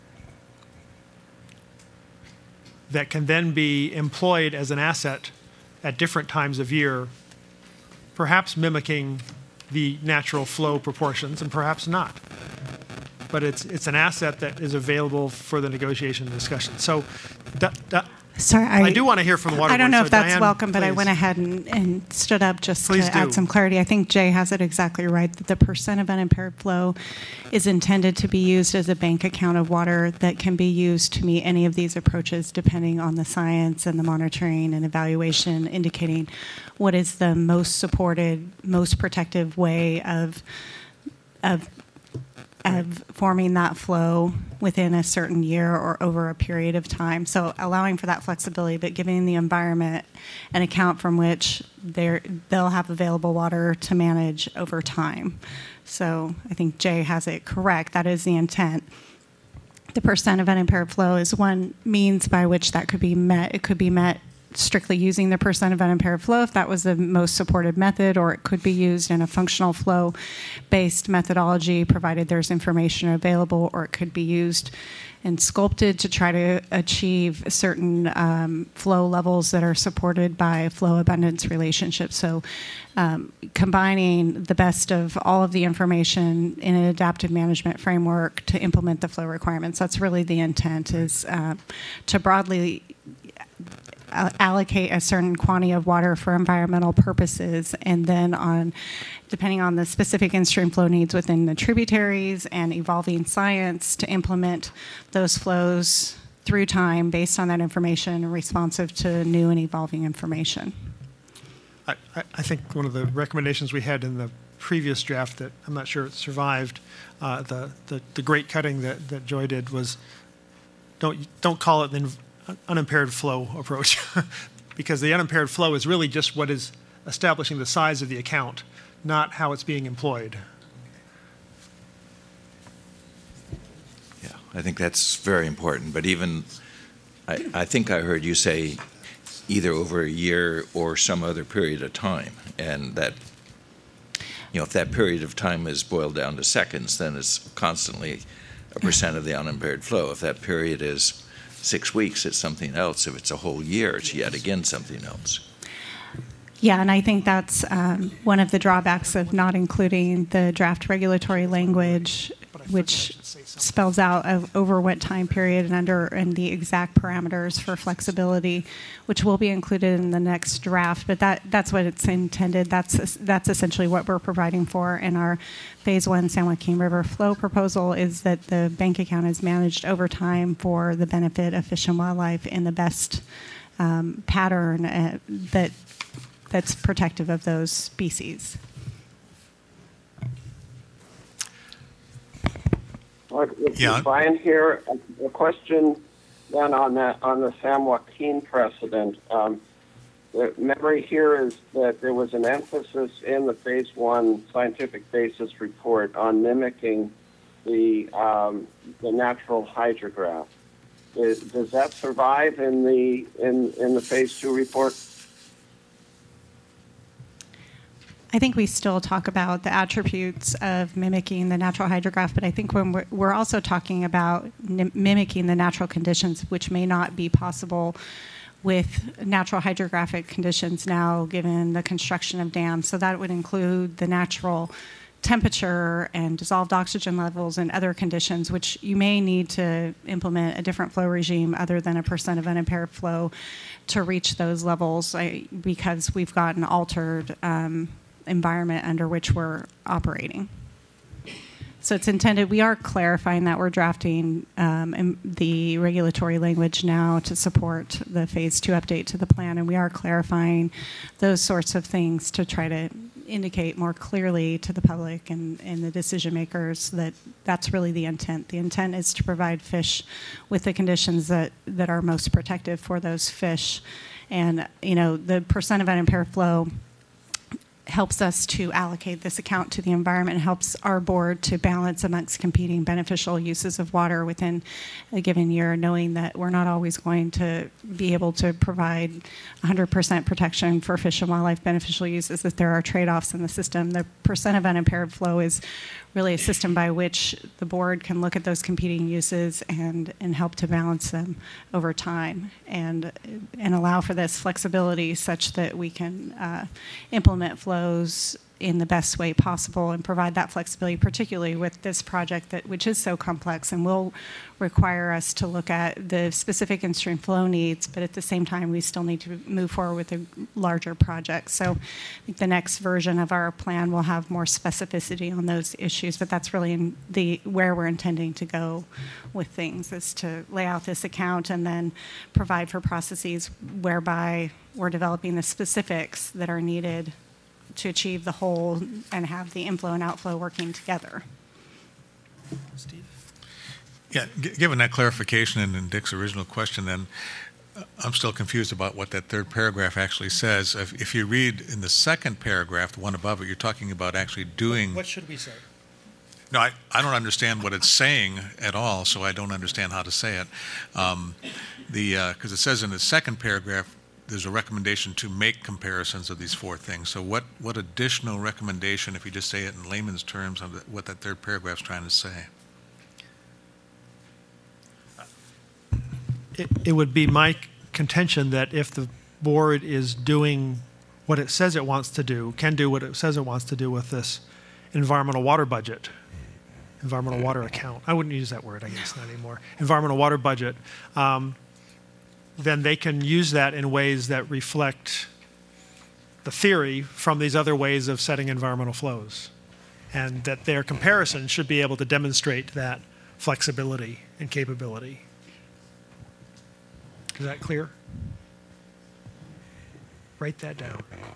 that can then be employed as an asset at different times of year, perhaps mimicking the natural flow proportions and perhaps not. But it's an asset that is available for the negotiation and discussion. So Sorry, I do want to hear from the water I don't know board, if so that's Diane, welcome, but I please. went ahead and stood up just Please to do. add some clarity. I think Jay has it exactly right, that the percent of unimpaired flow is intended to be used as a bank account of water that can be used to meet any of these approaches depending on the science and the monitoring and evaluation, indicating what is the most supported, most protective way of forming that flow within a certain year or over a period of time. So allowing for that flexibility, but giving the environment an account from which they'll have available water to manage over time. So I think Jay has it correct. That is the intent. The percent of unimpaired flow is one means by which that could be met. It could be met strictly using the percent of unimpaired flow if that was the most supported method, or it could be used in a functional flow based methodology provided there's information available, or it could be used and sculpted to try to achieve certain flow levels that are supported by flow abundance relationships. So combining the best of all of the information in an adaptive management framework to implement the flow requirements. That's really the intent, is to broadly allocate a certain quantity of water for environmental purposes, and then depending on the specific in-stream flow needs within the tributaries and evolving science, to implement those flows through time based on that information, responsive to new and evolving information. I think one of the recommendations we had in the previous draft that I'm not sure it survived, the great cutting that Joy did, was don't call it the unimpaired flow approach, because the unimpaired flow is really just what is establishing the size of the account, not how it's being employed. Yeah, I think that's very important. But even, I think I heard you say either over a year or some other period of time, and that, if that period of time is boiled down to seconds, then it's constantly a percent of the unimpaired flow. If that period is 6 weeks, it's something else. If it's a whole year, it's yet again something else. Yeah, and I think that's one of the drawbacks of not including the draft regulatory language, which spells out over what time period and the exact parameters for flexibility, which will be included in the next draft. But that's what it's intended. That's essentially what we're providing for in our Phase 1 San Joaquin River flow proposal, is that the bank account is managed over time for the benefit of fish and wildlife in the best pattern that's protective of those species. Yeah. Brian here. A question then on the San Joaquin precedent. The memory here is that there was an emphasis in the Phase 1 scientific basis report on mimicking the natural hydrograph. Does that survive in the Phase 2 report? I think we still talk about the attributes of mimicking the natural hydrograph, but I think when we're also talking about mimicking the natural conditions, which may not be possible with natural hydrographic conditions now, given the construction of dams. So that would include the natural temperature and dissolved oxygen levels and other conditions, which you may need to implement a different flow regime other than a percent of unimpaired flow to reach those levels, because we've got an altered environment under which we're operating. So it's intended, we are clarifying that. We're drafting the regulatory language now to support the Phase 2 update to the plan, and we are clarifying those sorts of things to try to indicate more clearly to the public and the decision makers that that's really the intent. The intent is to provide fish with the conditions that are most protective for those fish. And, the percent of unimpaired flow helps us to allocate this account to the environment, helps our board to balance amongst competing beneficial uses of water within a given year, knowing that we're not always going to be able to provide 100% protection for fish and wildlife beneficial uses, that there are trade-offs in the system. The percent of unimpaired flow is really a system by which the board can look at those competing uses and help to balance them over time and allow for this flexibility such that we can implement flows in the best way possible and provide that flexibility, particularly with this project which is so complex and will require us to look at the specific in-stream flow needs, but at the same time we still need to move forward with a larger project. So I think the next version of our plan will have more specificity on those issues, but that's really where we're intending to go with things, is to lay out this account and then provide for processes whereby we're developing the specifics that are needed to achieve the whole and have the inflow and outflow working together. Steve? Yeah, given that clarification and in Dick's original question, then I'm still confused about what that third paragraph actually says. If you read in the second paragraph, the one above it, you're talking about actually doing. What should we say? No, I don't understand what it's saying at all, so I don't understand how to say it. Because it says in the second paragraph, there's a recommendation to make comparisons of these four things. So what additional recommendation, if you just say it in layman's terms, of what that third paragraph's trying to say? It would be my contention that if the board is doing what it says it wants to do, can do what it says it wants to do with this environmental water budget, environmental water account. I wouldn't use that word, I guess, not anymore. Environmental water budget. Then they can use that in ways that reflect the theory from these other ways of setting environmental flows. And that their comparison should be able to demonstrate that flexibility and capability. Is that clear? Write that down.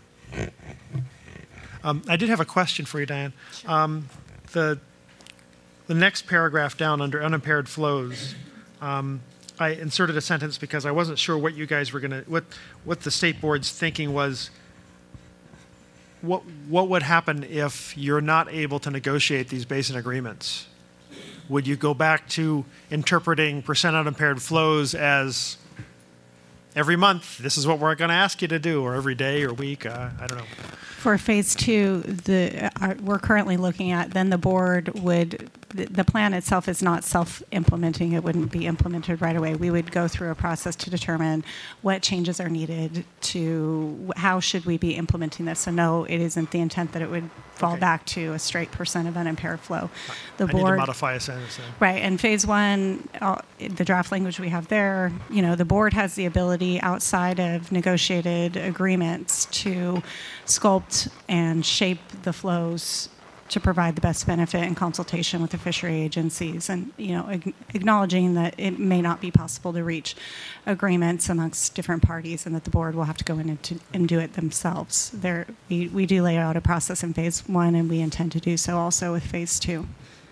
I did have a question for you, Diane. Sure. The next paragraph down under unimpaired flows, I inserted a sentence because I wasn't sure what you guys were going to, what the state board's thinking was. What would happen if you're not able to negotiate these basin agreements? Would you go back to interpreting percent unimpaired flows as every month, this is what we're going to ask you to do, or every day or week? I don't know. For phase 2, we're currently looking at, then the board would, the plan itself is not self-implementing. It wouldn't be implemented right away. We would go through a process to determine what changes are needed to, how should we be implementing this. So no, it isn't the intent that it would fall back to a straight percent of unimpaired flow. I need to modify a sentence then. Right, and phase 1, the draft language we have there, the board has the ability outside of negotiated agreements to sculpt and shape the flows to provide the best benefit in consultation with the fishery agencies, and acknowledging that it may not be possible to reach agreements amongst different parties, and that the board will have to go in and do it themselves. We do lay out a process in phase 1, and we intend to do so also with phase 2.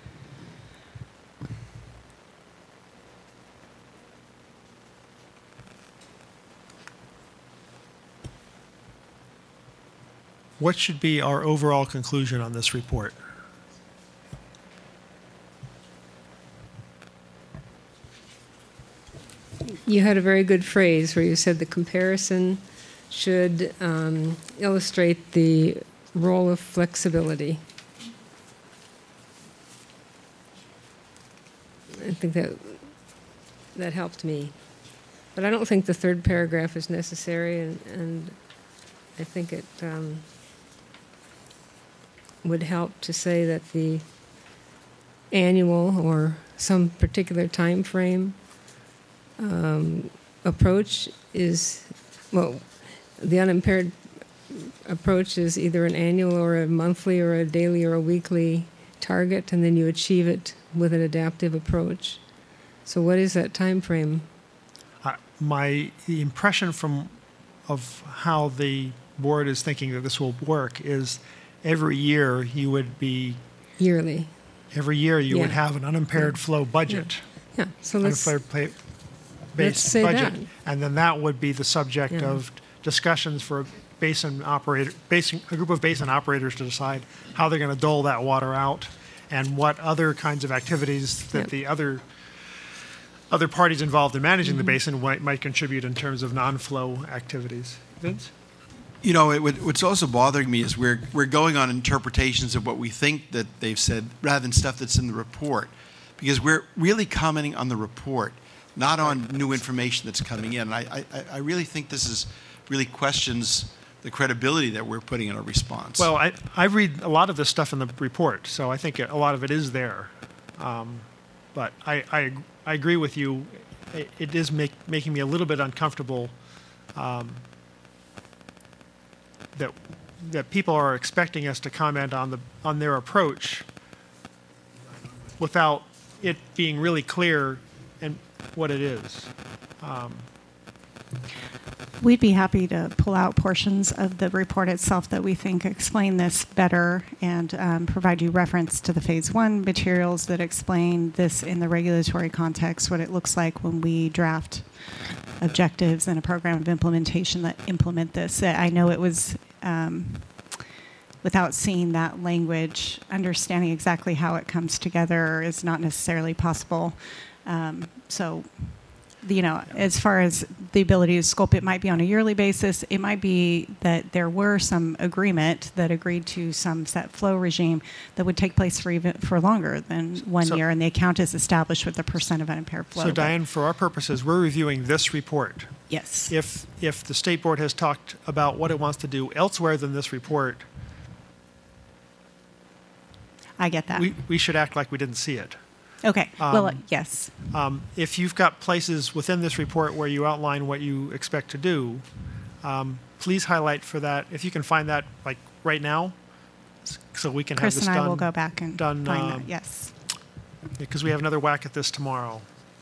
What should be our overall conclusion on this report? You had a very good phrase where you said the comparison should illustrate the role of flexibility. I think that helped me. But I don't think the third paragraph is necessary, and I think it would help to say that the annual or some particular time frame approach is, well, the unimpaired approach is either an annual or a monthly or a daily or a weekly target, and then you achieve it with an adaptive approach. So what is that time frame? The impression of how the board is thinking that this will work is every year you would be... Yearly. Every year you would have an unimpaired flow budget. Yeah, so let's say budget. that. And then that would be the subject of discussions for a group of basin operators to decide how they're going to dole that water out and what other kinds of activities that the other parties involved in managing the basin might contribute in terms of non-flow activities. Vince? You know, what's also bothering me is we're going on interpretations of what we think that they've said rather than stuff that's in the report, because we're really commenting on the report, not on new information that's coming in. And I really think this is really questions the credibility that we're putting in our response. Well, I read a lot of this stuff in the report, so I think a lot of it is there. But I agree with you. It is making me a little bit uncomfortable that people are expecting us to comment on their approach without it being really clear and what it is. We'd be happy to pull out portions of the report itself that we think explain this better and provide you reference to the Phase 1 materials that explain this in the regulatory context, what it looks like when we draft objectives and a program of implementation that implement this. I know it was, without seeing that language, understanding exactly how it comes together is not necessarily possible. So, you know, as far as the ability to scope, it might be on a yearly basis. It might be that there were some agreement that agreed to some set flow regime that would take place for longer than 1 year, and the account is established with the percent of unimpaired flow. So, Diane, for our purposes, we're reviewing this report. Yes. If the state board has talked about what it wants to do elsewhere than this report, I get that. We should act like we didn't see it. Okay. Yes. If you've got places within this report where you outline what you expect to do, please highlight for that. If you can find that, like right now, so we can Chris have this and done. I will go back and find that. Yes. Because we have another whack at this tomorrow,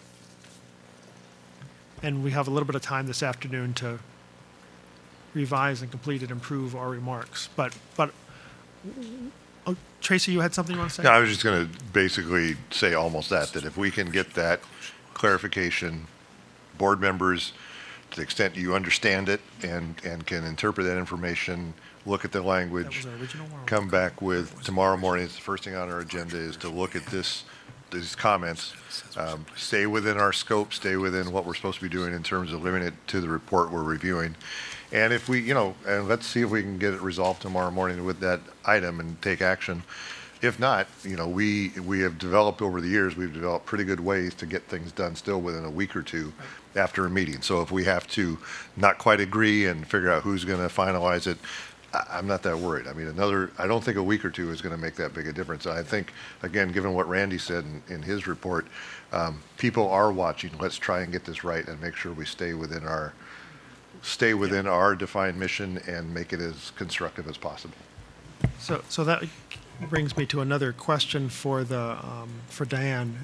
and we have a little bit of time this afternoon to revise and complete and improve our remarks. But. Oh, Tracy, you had something you want to say? No, I was just going to basically say almost that if we can get that clarification, board members, to the extent you understand it and can interpret that information, look at the language, come back with tomorrow morning, it's the first thing on our agenda is to look at these comments, stay within our scope, stay within what we're supposed to be doing in terms of limiting it to the report we're reviewing. And if we, and let's see if we can get it resolved tomorrow morning with that item and take action. If not, we have developed over the years, we've developed pretty good ways to get things done still within a week or two after a meeting. So if we have to not quite agree and figure out who's going to finalize it, I'm not that worried. I mean, I don't think a week or two is going to make that big a difference. I think, again, given what Randy said in his report, people are watching. Let's try and get this right and make sure we stay within our defined mission and make it as constructive as possible. So that brings me to another question for Diane.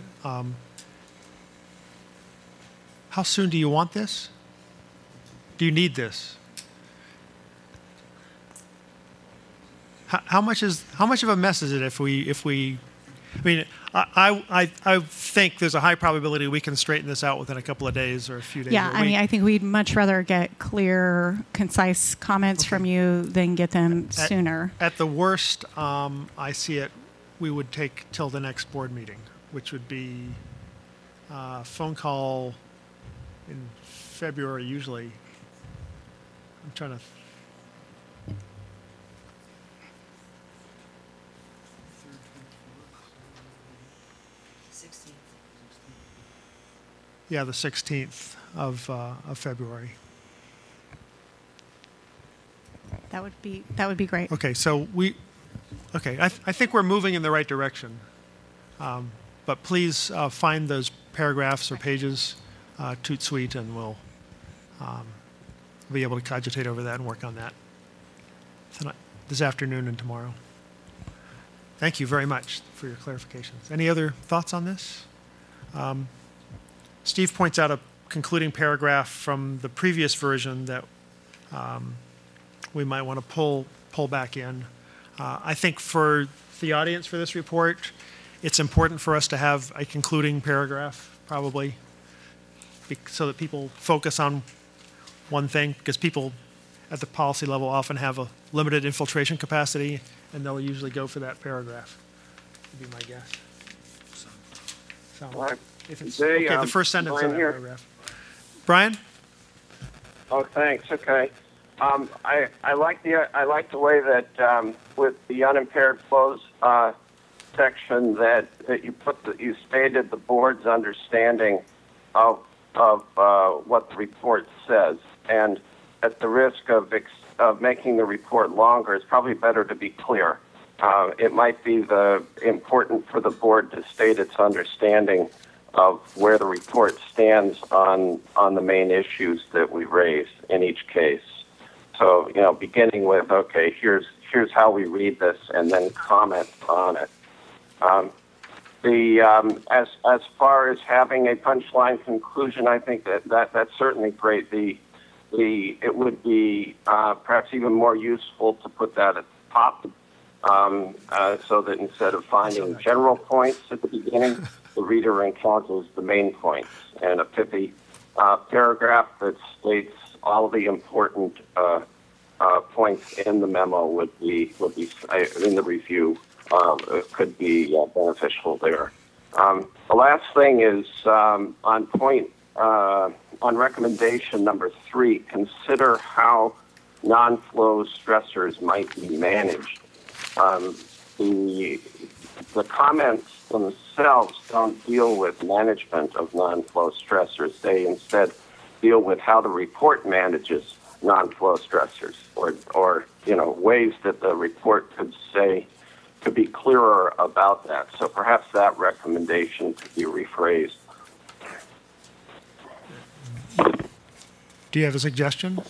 How soon do you want this? Do you need this? How much of a mess is it if we? I mean, I think there's a high probability we can straighten this out within a couple of days or a few days. Yeah, I mean, I think we'd much rather get clear, concise comments from you than get them sooner. At the worst, I see it, we would take till the next board meeting, which would be a phone call in February usually. I'm trying to... Yeah, the 16th of February. That would be great. Okay, so I think we're moving in the right direction. But please find those paragraphs or pages, toot sweet, and we'll be able to cogitate over that and work on that tonight, this afternoon and tomorrow. Thank you very much for your clarifications. Any other thoughts on this? Steve points out a concluding paragraph from the previous version that we might want to pull back in. I think for the audience for this report, it's important for us to have a concluding paragraph, probably, so that people focus on one thing, because people at the policy level often have a limited infiltration capacity, and they'll usually go for that paragraph, would be my guess. So, if it's, okay, the first sentence of that paragraph. Brian? Oh, thanks. Okay. I like the way that with the unimpaired flows section that you stated the board's understanding of what the report says, and at the risk of making the report longer, it's probably better to be clear. It might be important for the board to state its understanding of where the report stands on the main issues that we raise in each case. So, beginning with, okay, here's how we read this, and then comment on it. As far as having a punchline conclusion, I think that's certainly great. It would be perhaps even more useful to put that at the top, so that instead of finding general points at the beginning, the reader encounters the main points, and a pithy paragraph that states all the important points in the memo would be in the review. Could be beneficial there. The last thing is on recommendation number 3. Consider how non-flow stressors might be managed. The comments themselves don't deal with management of non-flow stressors. They instead deal with how the report manages non-flow stressors, or ways that the report could say to be clearer about that. So perhaps that recommendation could be rephrased. Do you have a suggestion?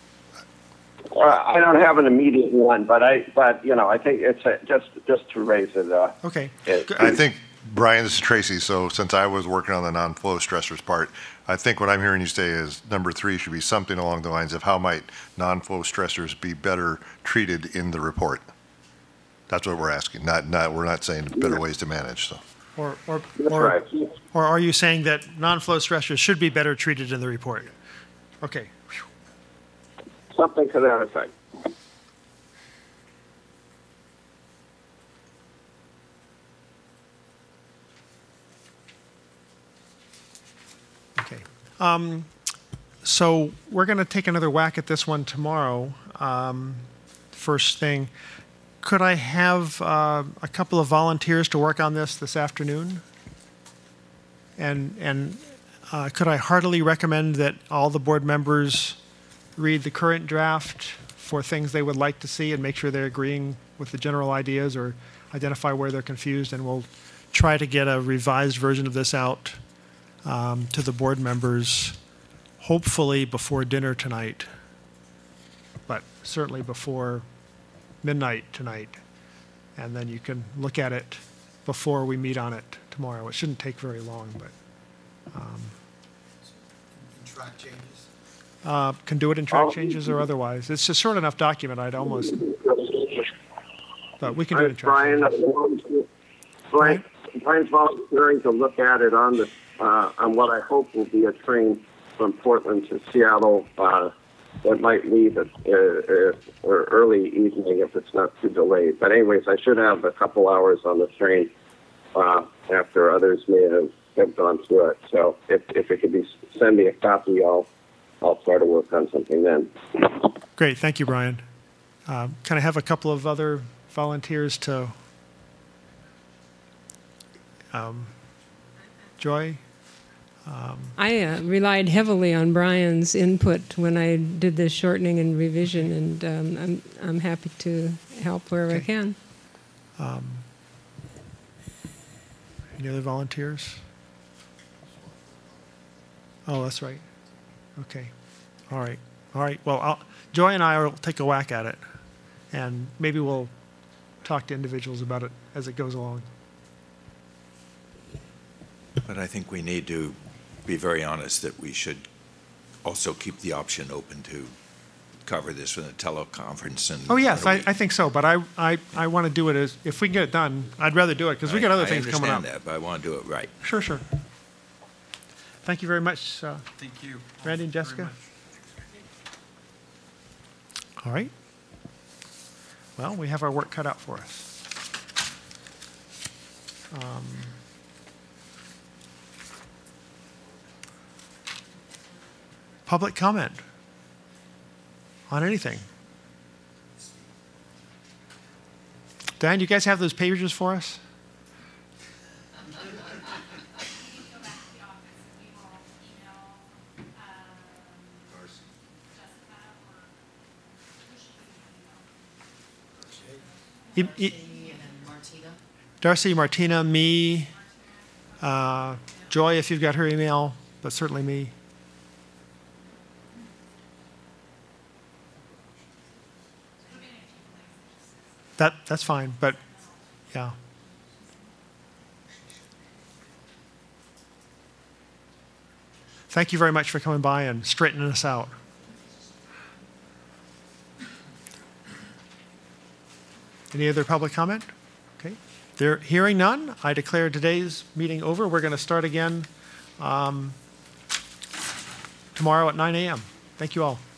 I don't have an immediate one, but I think it's just to raise it. Okay. I think, Brian, this is Tracy. So since I was working on the non-flow stressors part, I think what I'm hearing you say is number 3 should be something along the lines of how might non-flow stressors be better treated in the report. That's what we're asking. We're not saying better ways to manage. So. Or are you saying that non-flow stressors should be better treated in the report? Okay. Something to that effect. Okay. So we're going to take another whack at this one tomorrow. First thing, could I have a couple of volunteers to work on this afternoon? And could I heartily recommend that all the board members read the current draft for things they would like to see and make sure they're agreeing with the general ideas, or identify where they're confused, and we'll try to get a revised version of this out to the board members, hopefully before dinner tonight, but certainly before midnight tonight. And then you can look at it before we meet on it tomorrow. It shouldn't take very long, but Track changes. Can do it in track changes or otherwise. It's a short enough document, I'd almost. But we can do it in track changes. Brian's volunteering to look at it on what I hope will be a train from Portland to Seattle that might leave at or early evening if it's not too delayed. But anyways, I should have a couple hours on the train after others may have gone through it. So if it could send me a copy, I'll try to work on something then. Great, thank you, Brian. Can I have a couple of other volunteers to Joy? I relied heavily on Brian's input when I did this shortening and revision, and I'm happy to help wherever I can. Any other volunteers? Oh, that's right. Okay. All right. Well, Joy and I will take a whack at it, and maybe we'll talk to individuals about it as it goes along. But I think we need to be very honest that we should also keep the option open to cover this with a teleconference. And oh yes, I think so. But I want to do it if we can get it done. I'd rather do it because we got other things coming up. I understand that, but I want to do it right. Sure. Thank you very much. Thank you, Randy and Jessica. All right. Well, we have our work cut out for us. Public comment on anything. Dan, you guys have those pages for us? Darcy, Martina, me, Joy, if you've got her email, but certainly me. That's fine, but yeah. Thank you very much for coming by and straightening us out. Any other public comment? Okay. There, hearing none, I declare today's meeting over. We're going to start again tomorrow at 9 a.m. Thank you all.